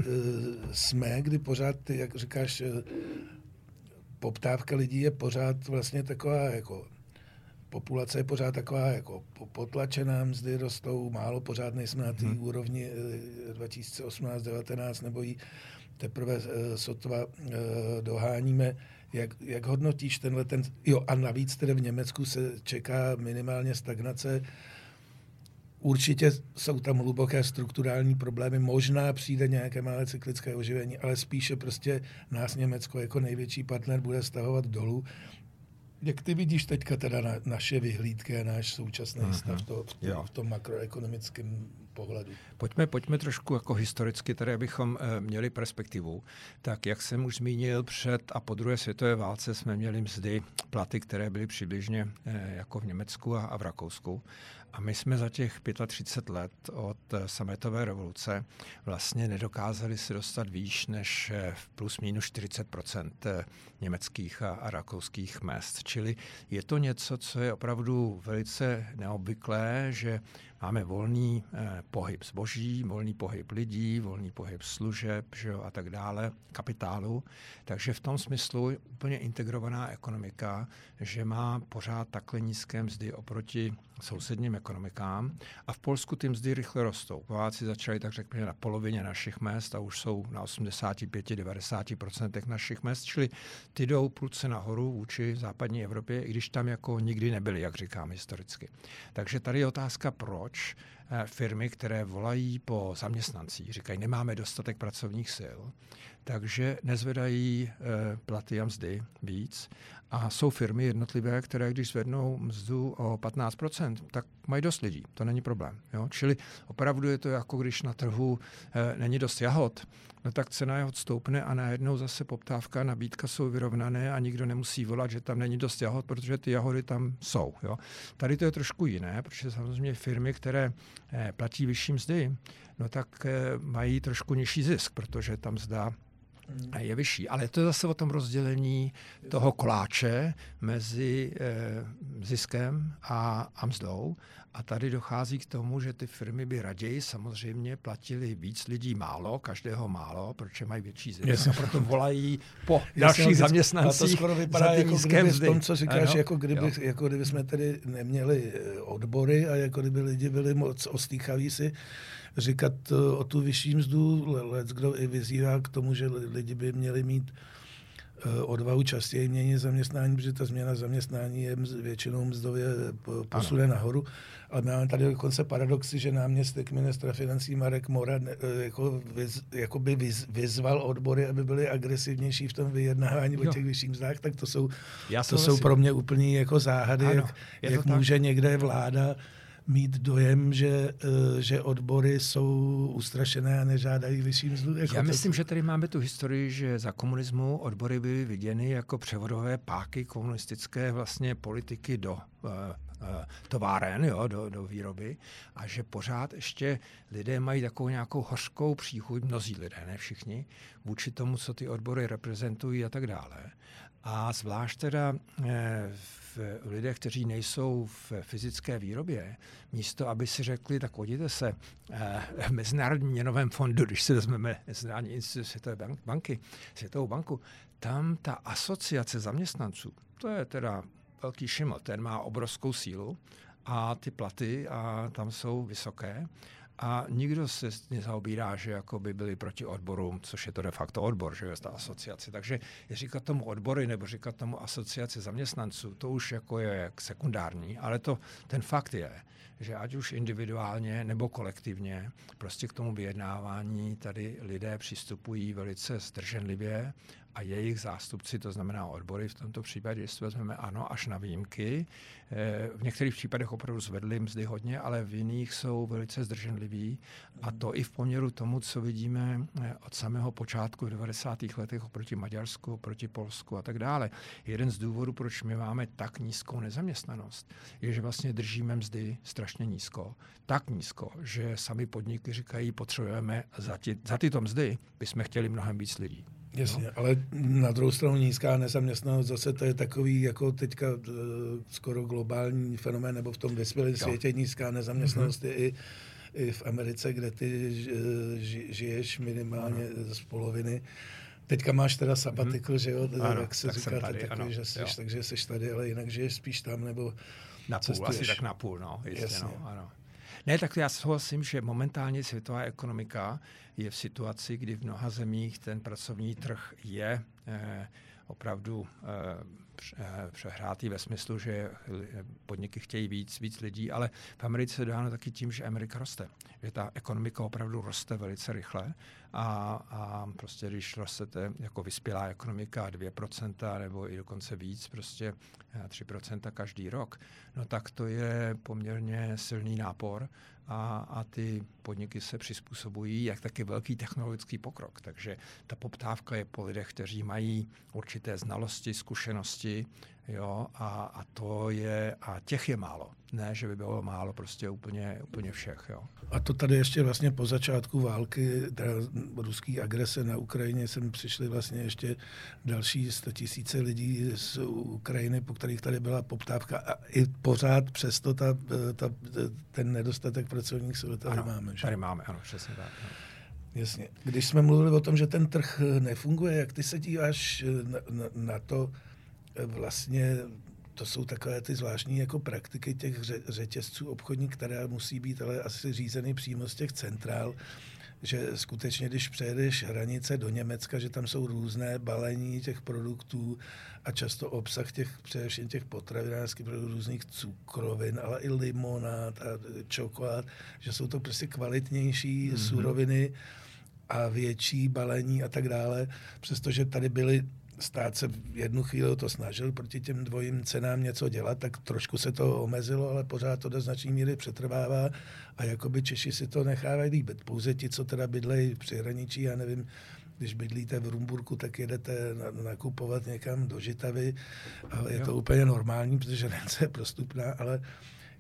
jsme, kdy pořád, jak říkáš, poptávka lidí je pořád vlastně taková jako populace je pořád taková jako potlačená, mzdy rostou málo, pořád nejsme na té hmm. úrovni dva tisíce osmnáct devatenáct, nebo ji teprve sotva doháníme. Jak, jak hodnotíš tenhle ten... Jo, a navíc tedy v Německu se čeká minimálně stagnace. Určitě jsou tam hluboké strukturální problémy, možná přijde nějaké malé cyklické oživení, ale spíše prostě nás Německo jako největší partner bude stahovat dolů. Jak ty vidíš teďka teda na, naše vyhlídky a náš současný uh-huh. stav to, v, tom, v tom makroekonomickém pohledu?
Pojďme, pojďme trošku jako historicky, tady abychom e, měli perspektivu. Tak jak jsem už zmínil, před a po druhé světové válce jsme měli mzdy, platy, které byly přibližně e, jako v Německu a, a v Rakousku. A my jsme za těch třicet pět let od sametové revoluce vlastně nedokázali se dostat výš než v plus minus čtyřicet procent německých a, a rakouských mezd. Čili je to něco, co je opravdu velice neobvyklé, že máme volný eh, pohyb zboží, volný pohyb lidí, volný pohyb služeb, že jo, a tak dále, kapitálu. Takže v tom smyslu úplně integrovaná ekonomika, že má pořád takhle nízké mzdy oproti sousedním ekonomikám. A v Polsku ty mzdy rychle rostou. Poláci začali tak řekněme na polovině našich mezd a už jsou na osmdesát pět až devadesát procent našich mezd, čili ty jdou prudce nahoru vůči západní Evropě, i když tam jako nikdy nebyly, jak říkám historicky. Takže tady je otázka, proč firmy, které volají po zaměstnancích, říkají, nemáme dostatek pracovních sil, takže nezvedají platy a mzdy víc. A jsou firmy jednotlivé, které když zvednou mzdu o patnáct procent, tak mají dost lidí. To není problém. Jo? Čili opravdu je to jako když na trhu e, není dost jahod, no tak cena jahod stoupne a najednou zase poptávka a nabídka jsou vyrovnané a nikdo nemusí volat, že tam není dost jahod, protože ty jahody tam jsou. Jo? Tady to je trošku jiné, protože samozřejmě firmy, které e, platí vyšší mzdy, no tak e, mají trošku nižší zisk, protože tam mzda je vyšší. Ale to je zase o tom rozdělení toho koláče mezi eh, ziskem a, a mzdou. A tady dochází k tomu, že ty firmy by raději samozřejmě platili víc lidí málo, každého málo, protože mají větší zisk. Yes. A proto volají po dalších Jasně, zaměstnancích.
A to skoro vypadá jako kdyby v tom, co říkáš, jako kdyby, jako kdyby jsme tedy neměli odbory a jako kdyby lidi byli moc ostýchaví si říkat o tu vyšší mzdu. Leckdo i vyzývá k tomu, že lidi by měli mít odvahu častěji měnit zaměstnání, protože ta změna zaměstnání je mz, většinou mzdově posune ano. nahoru. Ale máme tady dokonce paradoxy, že náměstek ministra financí Marek Mora jako, vyz, jako by vyz, vyzval odbory, aby byly agresivnější v tom vyjednávání jo. o těch vyšších mzdách, tak to jsou, to jsou pro mě úplně jako záhady, ano, jak, jak může někde vláda mít dojem, že, že odbory jsou ustrašené a nežádají vyšší mzdu. Jako
Já myslím, to... že tady máme tu historii, že za komunismu odbory byly viděny jako převodové páky komunistické vlastně politiky do uh, uh, továren, jo, do, do výroby a že pořád ještě lidé mají takovou nějakou hořkou příchuť, mnozí lidé, ne všichni, vůči tomu, co ty odbory reprezentují a tak dále. A zvlášť teda v lidech, kteří nejsou v fyzické výrobě, místo, aby si řekli, tak podívejte se, v Mezinárodním měnovém fondu, když si vezmeme Mezinárodní institut Světové banky, Světovou banku, tam ta asociace zaměstnanců, to je teda velký šiml, ten má obrovskou sílu a ty platy a tam jsou vysoké. A nikdo se nezaobírá, že jako by byli proti odborům, což je to de facto odbor, že je ta asociace. Takže je říkat tomu odbory nebo říkat tomu asociace zaměstnanců, to už jako je sekundární, ale to, ten fakt je, že ať už individuálně nebo kolektivně, prostě k tomu vyjednávání tady lidé přistupují velice zdrženlivě a jejich zástupci, to znamená odbory, v tomto případě, jestli vezmeme ano, až na výjimky. V některých případech opravdu zvedli mzdy hodně, ale v jiných jsou velice zdrženliví. A to i v poměru tomu, co vidíme od samého počátku v devadesátých letech oproti Maďarsku, oproti Polsku a tak dále. Jeden z důvodů, proč my máme tak nízkou nezaměstnanost, je, že vlastně držíme mzdy strašně nízko. Tak nízko, že sami podniky říkají, potřebujeme za, ty, za tyto mzdy, bychom chtěli mnohem víc lidí.
Jasně, no. Ale na druhou stranu nízká nezaměstnanost, zase to je takový jako teďka skoro globální fenomén, nebo v tom vyspělém světě nízká nezaměstnanost mm-hmm. je i, i v Americe, kde ty ži, žiješ minimálně ano. z poloviny. Teďka máš teda sabatikl, mm-hmm. že jo, ano, jak se tak říká, tady, takový, ano, že jsi, takže jsi tady, ale jinak žiješ spíš tam, nebo
na půl, cestuješ. Asi tak na půl, no, jistě, no, ano. Ne, tak já souhlasím, že momentálně světová ekonomika je v situaci, kdy v mnoha zemích ten pracovní trh je eh, opravdu eh, přehrátý ve smyslu, že podniky chtějí víc, víc lidí, ale v Americe je dáno taky tím, že Amerika roste. Že ta ekonomika opravdu roste velice rychle a, a prostě když rostete jako vyspělá ekonomika dvě procenta nebo i dokonce víc, prostě tři procenta každý rok, no tak to je poměrně silný nápor a, a ty podniky se přizpůsobují, jak taky velký technologický pokrok. Takže ta poptávka je po lidech, kteří mají určité znalosti, zkušenosti, jo, a, a to je, a těch je málo. Ne, že by bylo málo prostě úplně, úplně všech, jo.
A to tady ještě vlastně po začátku války, teda ruské agrese na Ukrajině, sem přišli vlastně ještě další statisíce lidí z Ukrajiny, po kterých tady byla poptávka a i pořád přesto ta, ta, ten nedostatek pracovních sil tady
ano,
máme. Že?
Tady máme, ano, přesně tak. No.
Jasně. Když jsme mluvili o tom, že ten trh nefunguje, jak ty se díváš na, na, na to vlastně, to jsou takové ty zvláštní jako praktiky těch ře, řetězců obchodních, které musí být ale asi řízeny přímo z těch centrál, že skutečně, když přejedeš hranice do Německa, že tam jsou různé balení těch produktů a často obsah těch, především těch potravinářských produktů, různých cukrovin, ale i limonát a čokolád, že jsou to prostě kvalitnější mm-hmm. suroviny a větší balení a tak dále, přestože tady byly stát se v jednu chvíli to snažil proti těm dvojím cenám něco dělat, tak trošku se to omezilo, ale pořád to do značné míry přetrvává a jakoby Češi si to nechávají líbit. Pouze ti, co teda bydlejí v přihraničí, já nevím, když bydlíte v Rumburku, tak jedete nakupovat někam do Žitavy a je to úplně normální, protože hranice je prostupná, ale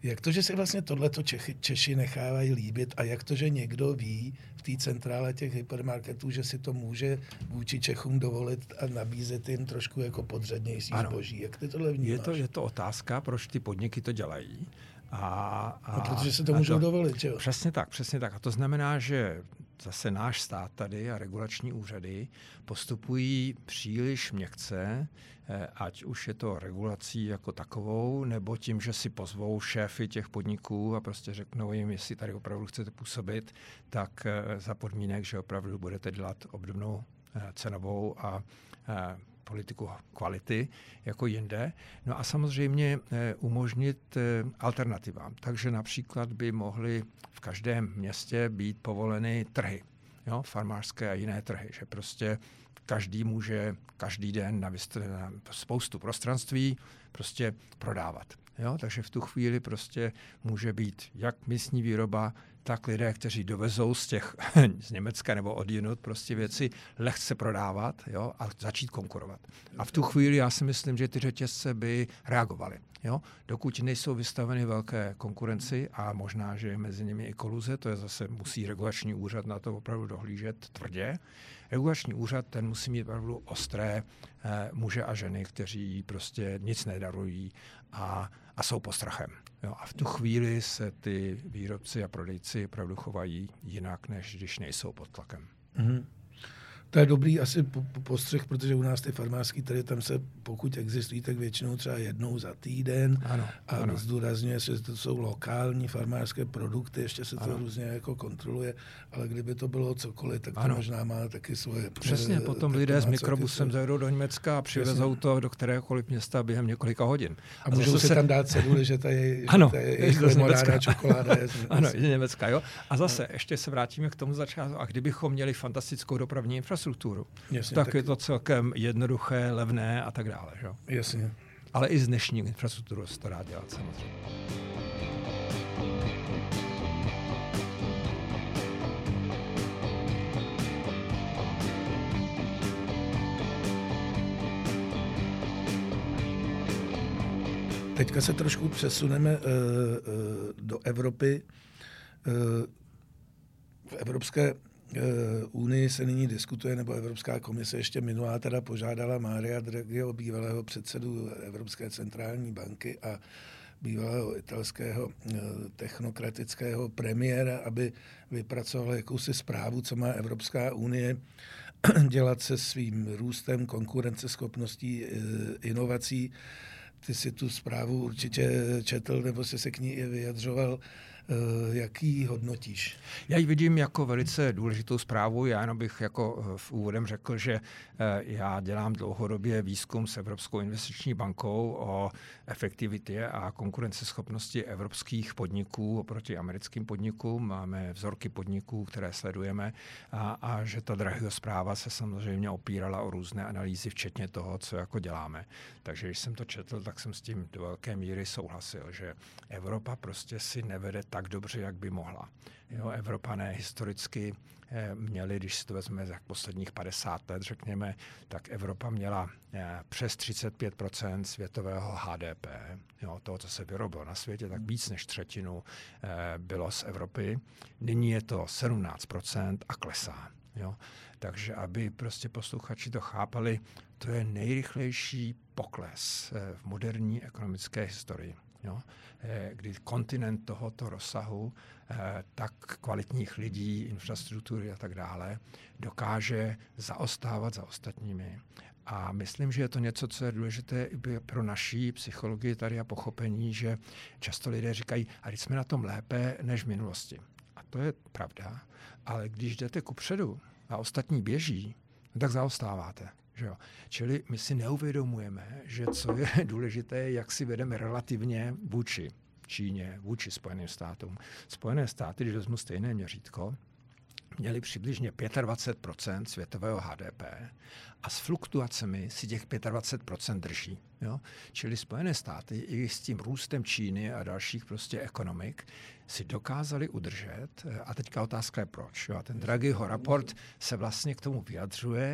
Jak to, že si vlastně tohleto Čechy, Češi nechávají líbit a jak to, že někdo ví v té centrále těch hypermarketů, že si to může vůči Čechům dovolit a nabízet jim trošku jako podřadnější zboží. Jak ty tohle vnímáš?
Je to, je to otázka, proč ty podniky to dělají. A, a,
no, protože se to můžou to, dovolit, jo?
Přesně tak, přesně tak. A to znamená, že zase náš stát tady a regulační úřady postupují příliš měkce, ať už je to regulací jako takovou, nebo tím, že si pozvou šéfy těch podniků a prostě řeknou jim, jestli tady opravdu chcete působit, tak za podmínek, že opravdu budete dělat obdobnou cenovou a politiku kvality jako jinde. No a samozřejmě umožnit alternativám. Takže například by mohly v každém městě být povoleny trhy, jo, farmářské a jiné trhy, že prostě každý může každý den na, na spoustu prostranství prostě prodávat. Jo? Takže v tu chvíli prostě může být jak místní výroba, tak lidé, kteří dovezou z těch z Německa nebo odjinud prostě věci lehce prodávat, jo? A začít konkurovat. A v tu chvíli já si myslím, že ty řetězce by reagovaly. Jo? Dokud nejsou vystaveny velké konkurenci a možná, že je mezi nimi i koluze, to je zase musí regulační úřad na to opravdu dohlížet tvrdě. Regulační úřad, ten musí mít opravdu ostré eh, muže a ženy, kteří prostě nic nedarují a, a jsou postrachem. Jo, a v tu chvíli se ty výrobci a prodejci opravdu chovají jinak, než když nejsou pod tlakem.
Mm-hmm. To je dobrý asi postřeh, protože u nás ty farmářský trhy, tam se, pokud existují, tak většinou třeba jednou za týden.
Ano,
a
ano.
zdůrazňuje se, že to jsou lokální farmářské produkty, ještě se to ano. různě jako kontroluje, ale kdyby to bylo cokoliv, tak to ano. možná má taky svoje...
Přesně, e, potom lidé s mikrobusem zajedou do Německa a přivezou to do kteréhokoliv města během několika hodin.
A, a můžou si se... tam dát ceduly, že to je,
ano,
že to je jejich limonáda, čokoláda. Je z...
Ano, je Německa, jo. A zase, ano. ještě se vrátíme k tomu začátku. A kdybychom měli fantastickou dopravní infrastrukturu, Jasně, tak, tak je to celkem jednoduché, levné a tak dále. Že?
Jasně.
Ale i z dnešní infrastrukturu se to dá dělat samozřejmě.
Teďka se trošku přesuneme uh, uh, do Evropy. Uh, v Evropské Unii se nyní diskutuje, nebo Evropská komise ještě minulá teda požádala Mária Draghiho, bývalého předsedu Evropské centrální banky a bývalého italského technokratického premiéra, aby vypracoval jakousi zprávu, co má Evropská unie dělat se svým růstem, konkurenceschopností, inovací. Ty si tu zprávu určitě četl, nebo jsi se k ní vyjadřoval. Jak ji hodnotíš?
Já ji vidím jako velice důležitou zprávu. Já jenom bych jako v úvodem řekl, že já dělám dlouhodobě výzkum s Evropskou investiční bankou o efektivitě a konkurenceschopnosti evropských podniků oproti americkým podnikům. Máme vzorky podniků, které sledujeme a, a že ta Draghiho zpráva se samozřejmě opírala o různé analýzy, včetně toho, co jako děláme. Takže když jsem to četl, tak jsem s tím do velké míry souhlasil, že Evropa prostě si nevede tak dobře, jak by mohla. Jo, Evropané historicky eh, měli, když si to vezmeme za posledních padesát let, řekněme, tak Evropa měla eh, přes třicet pět procent světového H D P. Jo, toho, co se vyrobilo na světě, tak víc než třetinu eh, bylo z Evropy. Nyní je to sedmnáct procent a klesá. Jo. Takže aby prostě posluchači to chápali, to je nejrychlejší pokles eh, v moderní ekonomické historii. Jo, kdy kontinent tohoto rozsahu, tak kvalitních lidí, infrastruktury a tak dále, dokáže zaostávat za ostatními. A myslím, že je to něco, co je důležité i pro naší psychologii tady a pochopení, že často lidé říkají, a když jsme na tom lépe než v minulosti. A to je pravda, ale když jdete kupředu a ostatní běží, tak zaostáváte. Že jo? Čili my si neuvědomujeme, že co je důležité, jak si vedeme relativně vůči Číně, vůči Spojeným státům. Spojené státy, když vezmu stejné měřítko, měli přibližně dvacet pět procent světového H D P a s fluktuacemi si těch dvacet pět procent drží. Jo? Čili Spojené státy i s tím růstem Číny a dalších prostě ekonomik si dokázali udržet. A teďka otázka je proč. Jo? A ten Draghiho raport se vlastně k tomu vyjadřuje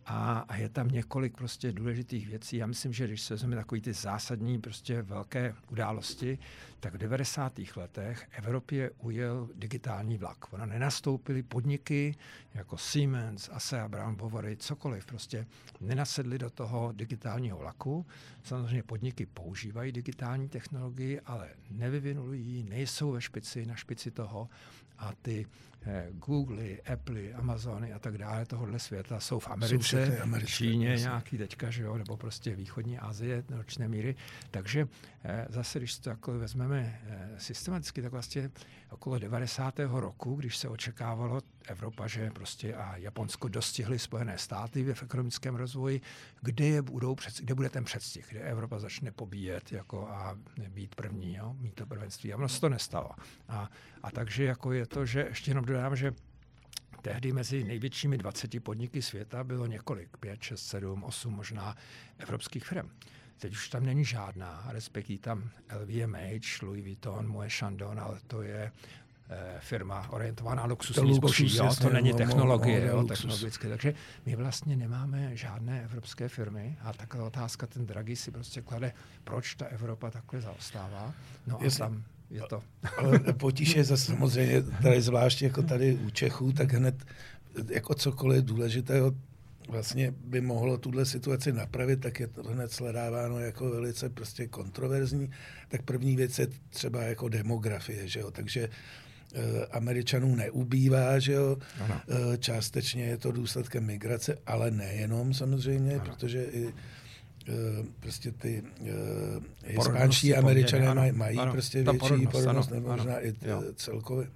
A, a je tam několik prostě důležitých věcí. Já myslím, že když se vezmeme takový ty zásadní prostě velké události, tak v devadesátých letech Evropě ujel digitální vlak. Ona nenastoupily podniky jako Siemens, ASEA, Brown Bovary, cokoliv. Prostě nenasedli do toho digitálního vlaku. Samozřejmě podniky používají digitální technologii, ale nevyvinuli ji, nejsou ve špici, na špici toho. A ty eh, Google, Apple, Amazony a tak dále tohohle světa jsou v Americe, v Číně vlastně. Nějaký teďka, že jo, nebo prostě východní Asie do určité míry. Takže eh, zase, když to jako vezmeme eh, systematicky, tak vlastně okolo devadesátého roku, když se očekávalo Evropa, že prostě a Japonsko dostihly Spojené státy v ekonomickém rozvoji, kde je budou před, kde bude ten předstih, kde Evropa začne pobíjet jako a být první, jo, mít to prvenství. A ono se to nestalo. A, a takže jako je to, že ještě jenom dodám, že tehdy mezi největšími dvaceti podniky světa bylo několik, pět, šest, sedm, osm možná evropských firm. Teď už tam není žádná, respektive tam L V M H, Louis Vuitton, Moët Chandon, ale to je eh, firma orientovaná na luxusní zboží, jo, to není technologie, jo, technologické. Takže my vlastně nemáme žádné evropské firmy a taková otázka, ten Draghi si prostě klade, proč ta Evropa takhle zaostává. No a tam je to.
Ale potíž je zase samozřejmě, tady zvláště jako tady u Čechů, tak hned jako cokoliv důležitého vlastně by mohlo tuhle situaci napravit, tak je to hned sledáváno jako velice prostě kontroverzní. Tak první věc je třeba jako demografie, že jo, takže e, Američanů neubývá, že jo, e, částečně je to důsledkem migrace, ale nejenom samozřejmě, ano. Protože i prostě ty uh, hispánští Američané mají, mají ano, prostě větší porodnost, porodnost ano, nebo možná ano, i t, celkově.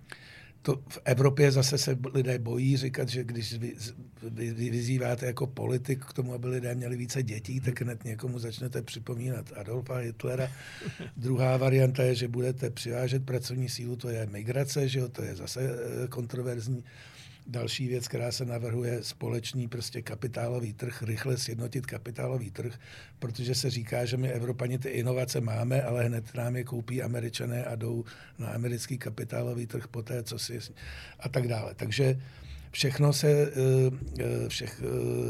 To v Evropě zase se lidé bojí říkat, že když vy, vy, vy vyzýváte jako politik k tomu, aby lidé měli více dětí, tak hned někomu začnete připomínat Adolfa Hitlera. Druhá varianta je, že budete přivážet pracovní sílu, to je migrace, že jo, to je zase kontroverzní. Další věc, která se navrhuje, společný prostě kapitálový trh, rychle sjednotit kapitálový trh, protože se říká, že my Evropani ty inovace máme, ale hned nám je koupí Američané a jdou na americký kapitálový trh poté, co si... a tak dále. Takže všechno se, všech,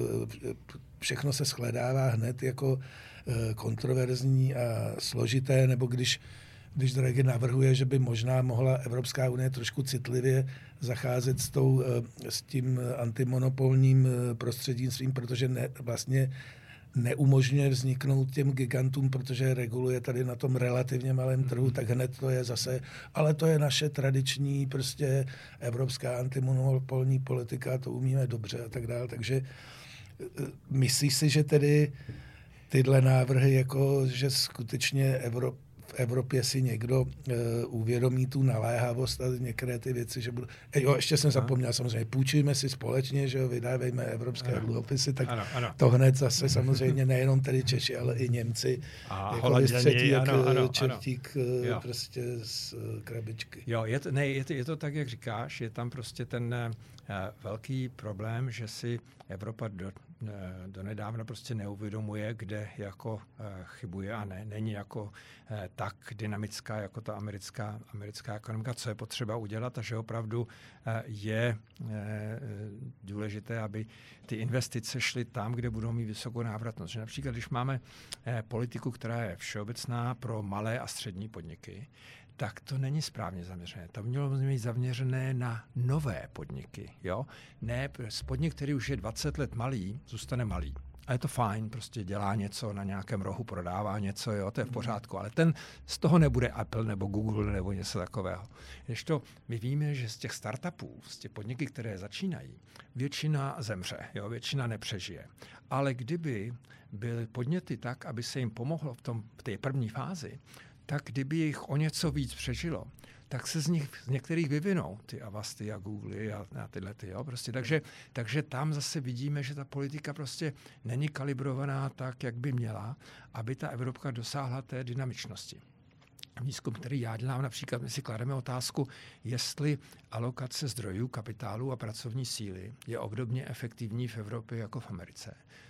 všechno se shledává hned jako kontroverzní a složité, nebo když když Draghi navrhuje, že by možná mohla Evropská unie trošku citlivě zacházet s, tou, s tím antimonopolním prostřednictvím, protože ne, vlastně neumožňuje vzniknout těm gigantům, protože reguluje tady na tom relativně malém trhu, tak hned to je zase, ale to je naše tradiční prostě evropská antimonopolní politika, to umíme dobře a tak dále. Takže myslíš si, že tedy tyhle návrhy, jako že skutečně Evropa v Evropě si někdo uh, uvědomí tu naléhavost a některé ty věci, že budou... E, jo, ještě jsem zapomněl, samozřejmě, půjčíme si společně, že jo, vydávejme evropské ano. dluhopisy, tak ano, ano. to hned zase samozřejmě nejenom tedy Češi, ale i Němci. A jako vystřetí jak čertík ano. prostě z uh, krabičky.
Jo, je to, ne, je, to, je to tak, jak říkáš, je tam prostě ten uh, velký problém, že si Evropa do, do nedávna prostě neuvědomuje, kde jako uh, chybuje a ne, není jako uh, tak dynamická jako ta americká, americká ekonomika, co je potřeba udělat a že opravdu uh, je uh, důležité, aby ty investice šly tam, kde budou mít vysokou návratnost. Že například, když máme uh, politiku, která je všeobecná pro malé a střední podniky, tak to není správně zaměřené. To mělo být zaměřené na nové podniky. Jo? Ne, podnik, který už je dvacet let malý, zůstane malý. A je to fajn, prostě dělá něco na nějakém rohu, prodává něco, jo, to je v pořádku. Ale ten z toho nebude Apple nebo Google nebo něco takového. Když to my víme, že z těch startupů, z těch podniky, které začínají, většina zemře, jo, většina nepřežije. Ale kdyby byly podněty tak, aby se jim pomohlo v, tom, v té první fázi, tak kdyby jich o něco víc přežilo, tak se z nich z některých vyvinou ty Avasty a Google a, a tyhle ty, jo, prostě. Takže, takže tam zase vidíme, že ta politika prostě není kalibrovaná tak, jak by měla, aby ta Evropa dosáhla té dynamičnosti. Výzkum, který já dělám, například my si klademe otázku, jestli alokace zdrojů, kapitálu a pracovní síly je obdobně efektivní v Evropě jako v Americe.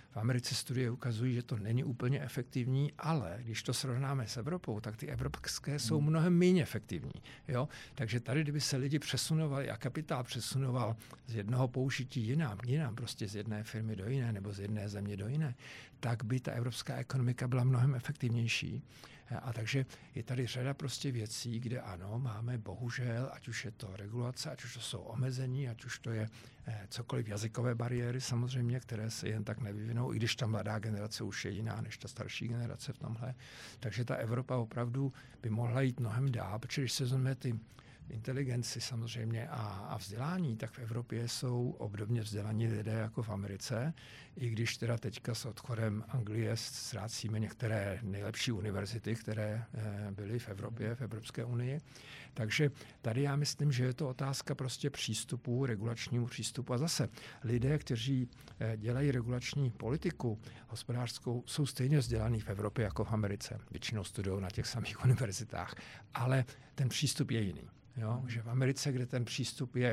V Americe studie ukazují, že to není úplně efektivní, ale když to srovnáme s Evropou, tak ty evropské jsou mnohem méně efektivní. Jo? Takže tady, kdyby se lidi přesunovali a kapitál přesunoval z jednoho použití jinam, jinam, prostě z jedné firmy do jiné nebo z jedné země do jiné, tak by ta evropská ekonomika byla mnohem efektivnější. A takže je tady řada prostě věcí, kde ano, máme bohužel, ať už je to regulace, ať už to jsou omezení, ať už to je eh, cokoliv jazykové bariéry samozřejmě, které se jen tak nevyvinou, i když ta mladá generace už je jiná než ta starší generace v tomhle. Takže ta Evropa opravdu by mohla jít mnohem dál, protože když se vezmeme ty inteligenci samozřejmě a, a vzdělání, tak v Evropě jsou obdobně vzdělaní lidé jako v Americe, i když teda teďka s odchodem Anglie ztrácíme některé nejlepší univerzity, které e, byly v Evropě, v Evropské unii. Takže tady já myslím, že je to otázka prostě přístupu, regulačnímu přístupu. A zase lidé, kteří e, dělají regulační politiku hospodářskou, jsou stejně vzdělaní v Evropě jako v Americe. Většinou studují na těch samých univerzitách, ale ten přístup je jiný. Jo, že v Americe, kde ten přístup je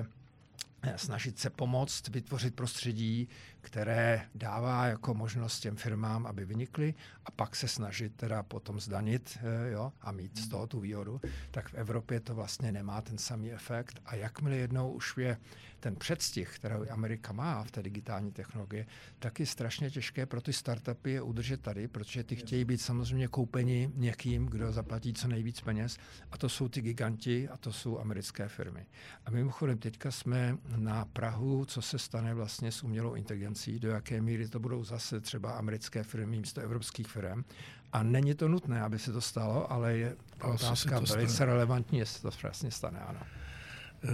snažit se pomoct, vytvořit prostředí, které dává jako možnost těm firmám, aby vynikly, a pak se snažit teda potom zdanit, jo, a mít z toho tu výhodu, tak v Evropě to vlastně nemá ten samý efekt. A jakmile jednou už je ten předstih, který Amerika má v té digitální technologii, tak je strašně těžké pro ty startupy je udržet tady, protože ty chtějí být samozřejmě koupeni někým, kdo zaplatí co nejvíc peněz, a to jsou ty giganti a to jsou americké firmy. A mimochodem teďka jsme na prahu, co se stane vlastně s umělou inteligencí, do jaké míry to budou zase třeba americké firmy místo evropských firm. A není to nutné, aby se to stalo, ale je to otázka velice stane. relevantní, jestli to přesně stane, ano.
Uh,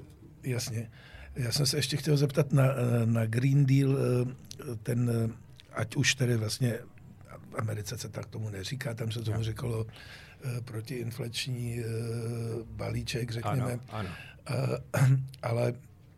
jasně. Já jsem se ještě chtěl zeptat na, na Green Deal, ten, ať už tedy vlastně Americe se tak tomu neříká, tam se tomu říkalo uh, protiinflační uh, balíček, řekněme.
Ano, ano.
Uh, ale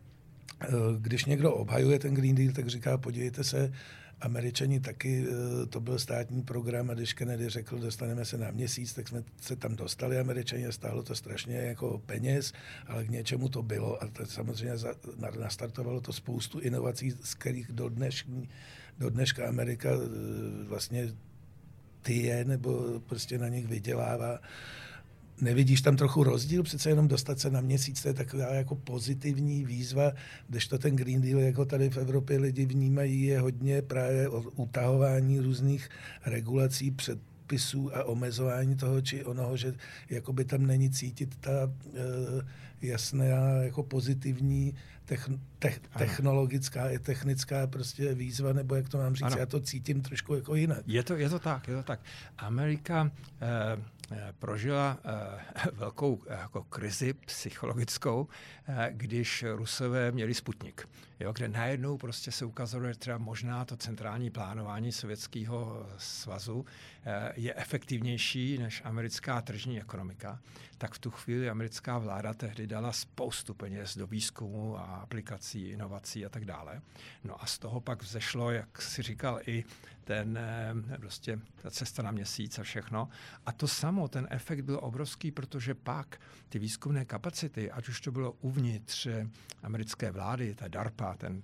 když někdo obhajuje ten Green Deal, tak říká, podívejte se, Američani taky, to byl státní program, a když Kennedy řekl, dostaneme se na měsíc, tak jsme se tam dostali Američani a stálo to strašně jako peněz, ale k něčemu to bylo. A to samozřejmě nastartovalo to spoustu inovací, z kterých do, dneš, do dneška Amerika vlastně tyje nebo prostě na nich vydělává. Nevidíš tam trochu rozdíl? Přece jenom dostat se na měsíc, to je taková jako pozitivní výzva, kdežto ten Green Deal, jako tady v Evropě lidi vnímají, je hodně právě o utahování různých regulací, předpisů a omezování toho či onoho, že jakoby tam není cítit ta uh, jasná jako pozitivní techn- te- technologická i technická prostě výzva, nebo jak to mám říct, ano. Já to cítím trošku jako jinak.
Je to, je to tak, je to tak. Amerika eh... prožila uh, velkou uh, jako krizi psychologickou, uh, když Rusové měli Sputnik, jo, kde najednou prostě se ukázalo, že třeba možná to centrální plánování Sovětského svazu uh, je efektivnější než americká tržní ekonomika. Tak v tu chvíli americká vláda tehdy dala spoustu peněz do výzkumu a aplikací, inovací a tak dále. No a z toho pak vzešlo, jak si říkal, i ten prostě ta cesta na měsíc a všechno. A to samo, ten efekt byl obrovský, protože pak ty výzkumné kapacity, ať už to bylo uvnitř americké vlády, ta DARPA, ten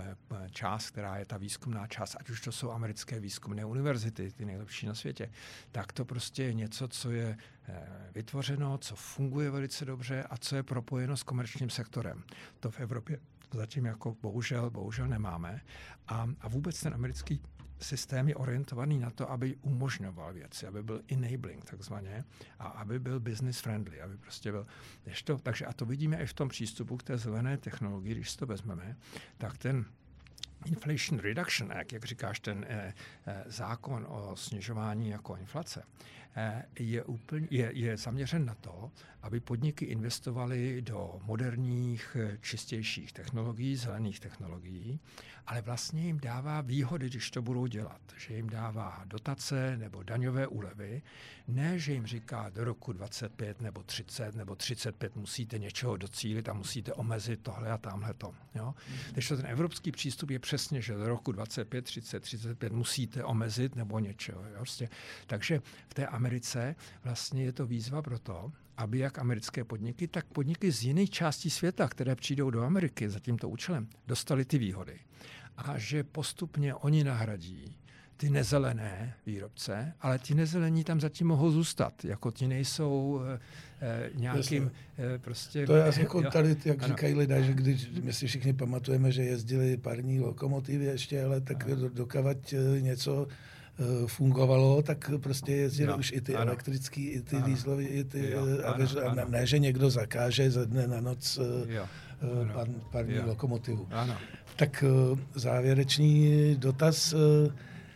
část, která je ta výzkumná část, ať už to jsou americké výzkumné univerzity, ty nejlepší na světě, tak to prostě je něco, co je vytvořeno, co funguje velice dobře a co je propojeno s komerčním sektorem. To v Evropě zatím jako bohužel, bohužel nemáme. A, a vůbec ten americký systém je orientovaný na to, aby umožňoval věci, aby byl enabling takzvaně a aby byl business friendly, aby prostě byl to, takže a to vidíme i v tom přístupu k té zelené technologii, když si to vezmeme, tak ten Inflation Reduction Act, jak říkáš, ten eh, eh, zákon o snižování jako inflace, eh, je, úplně, je, je zaměřen na to, aby podniky investovaly do moderních, čistějších technologií, zelených technologií, ale vlastně jim dává výhody, když to budou dělat. Že jim dává dotace nebo daňové úlevy, ne, že jim říká do roku dvacet pět nebo třicet nebo třicet pět musíte něčeho docílit a musíte omezit tohle a tamhleto. Jo? Takže ten evropský přístup je přesně, že do roku dvacet pět, třicet, třicet pět musíte omezit nebo něčeho. Jo? Prostě. Takže v té Americe vlastně je to výzva pro to, aby jak americké podniky, tak podniky z jiných částí světa, které přijdou do Ameriky za tímto účelem, dostali ty výhody. a že postupně oni nahradí ty nezelené výrobce, ale ti nezelení tam zatím mohou zůstat, jako ti nejsou eh, nějakým eh, prostě...
To je asi jako tady, jak ano. říkají lidé, že když my si všichni pamatujeme, že jezdili parní lokomotivy ještě, ale tak do, dokavať něco uh, fungovalo, tak prostě jezdili no. už i ty ano. elektrický, i ty dieselové, i ty... Jo, a, ano, a ano. Ne, že někdo zakáže ze dne na noc uh, par, parní jo. lokomotivu. Ano. Tak uh, závěrečný dotaz... Uh,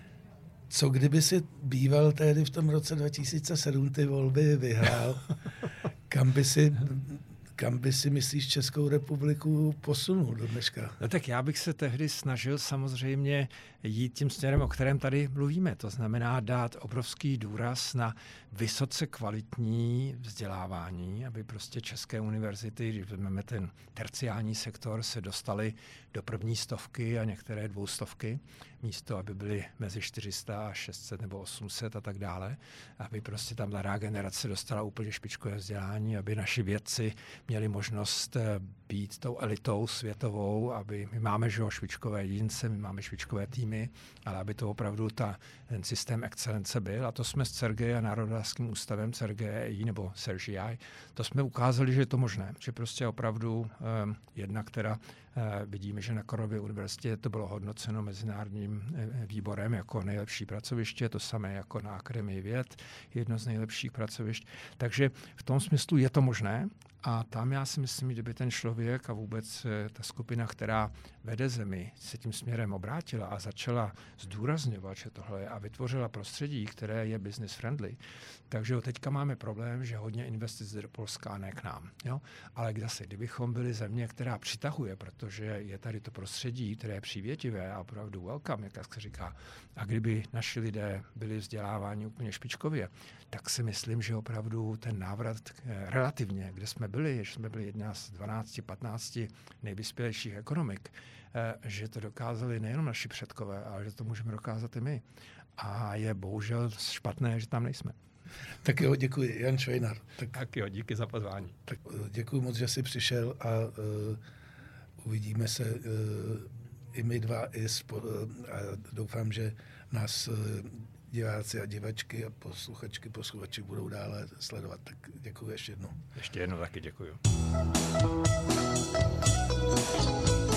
Co kdyby si býval tehdy v tom roce dva tisíce sedm ty volby vyhrál, kam by si, kam by si myslíš Českou republiku posunul do dneška?
No tak já bych se tehdy snažil samozřejmě jít tím směrem, o kterém tady mluvíme. To znamená dát obrovský důraz na vysoce kvalitní vzdělávání, aby prostě české univerzity, když vezmeme ten terciální sektor, se dostaly do první stovky a některé dvoustovky, místo, aby byly mezi čtyři sta a šest set nebo osm set a tak dále, aby prostě tam mladá generace dostala úplně špičkové vzdělání, aby naši vědci měli možnost být tou elitou světovou, aby my máme že, špičkové jedince, my máme špičkové týmy, ale aby to opravdu ta, ten systém excelence byl. A to jsme s C E R G E a Národohospodářským ústavem C E R G E I nebo C E R G I, to jsme ukázali, že je to možné, že prostě opravdu um, jedna, která uh, vidíme, že na Karlově univerzitě to bylo hodnoceno mezinárodním uh, výborem jako nejlepší pracoviště, to samé jako na Akademii věd, jedno z nejlepších pracovišť. Takže v tom smyslu je to možné. A tam já si myslím, kdyby ten člověk a vůbec ta skupina, která vede zemi, se tím směrem obrátila a začala zdůrazňovat, že tohle je a vytvořila prostředí, které je business friendly, takže teďka máme problém, že hodně investic do Polska a ne k nám. Jo? Ale zase, kdybychom byli země, která přitahuje, protože je tady to prostředí, které je přívětivé a opravdu welcome, jak se říká, a kdyby naši lidé byli vzděláváni úplně špičkově, tak si myslím, že opravdu ten návrat relativně, kde jsme byli, že jsme byli jedna z dvanácti patnácti nejvyspělejších ekonomik, že to dokázali nejenom naši předkové, ale že to můžeme dokázat i my. A je bohužel špatné, že tam nejsme.
Tak jo, děkuji. Jan Švejnar.
Tak, tak jo, díky za pozvání.
Tak děkuji moc, že jsi přišel a uh, uvidíme se uh, i my dva i spo, uh, a doufám, že nás uh, diváci a divačky a posluchačky, posluchači budou dále sledovat. Tak děkuji ještě jednou.
Ještě jednou taky děkuji.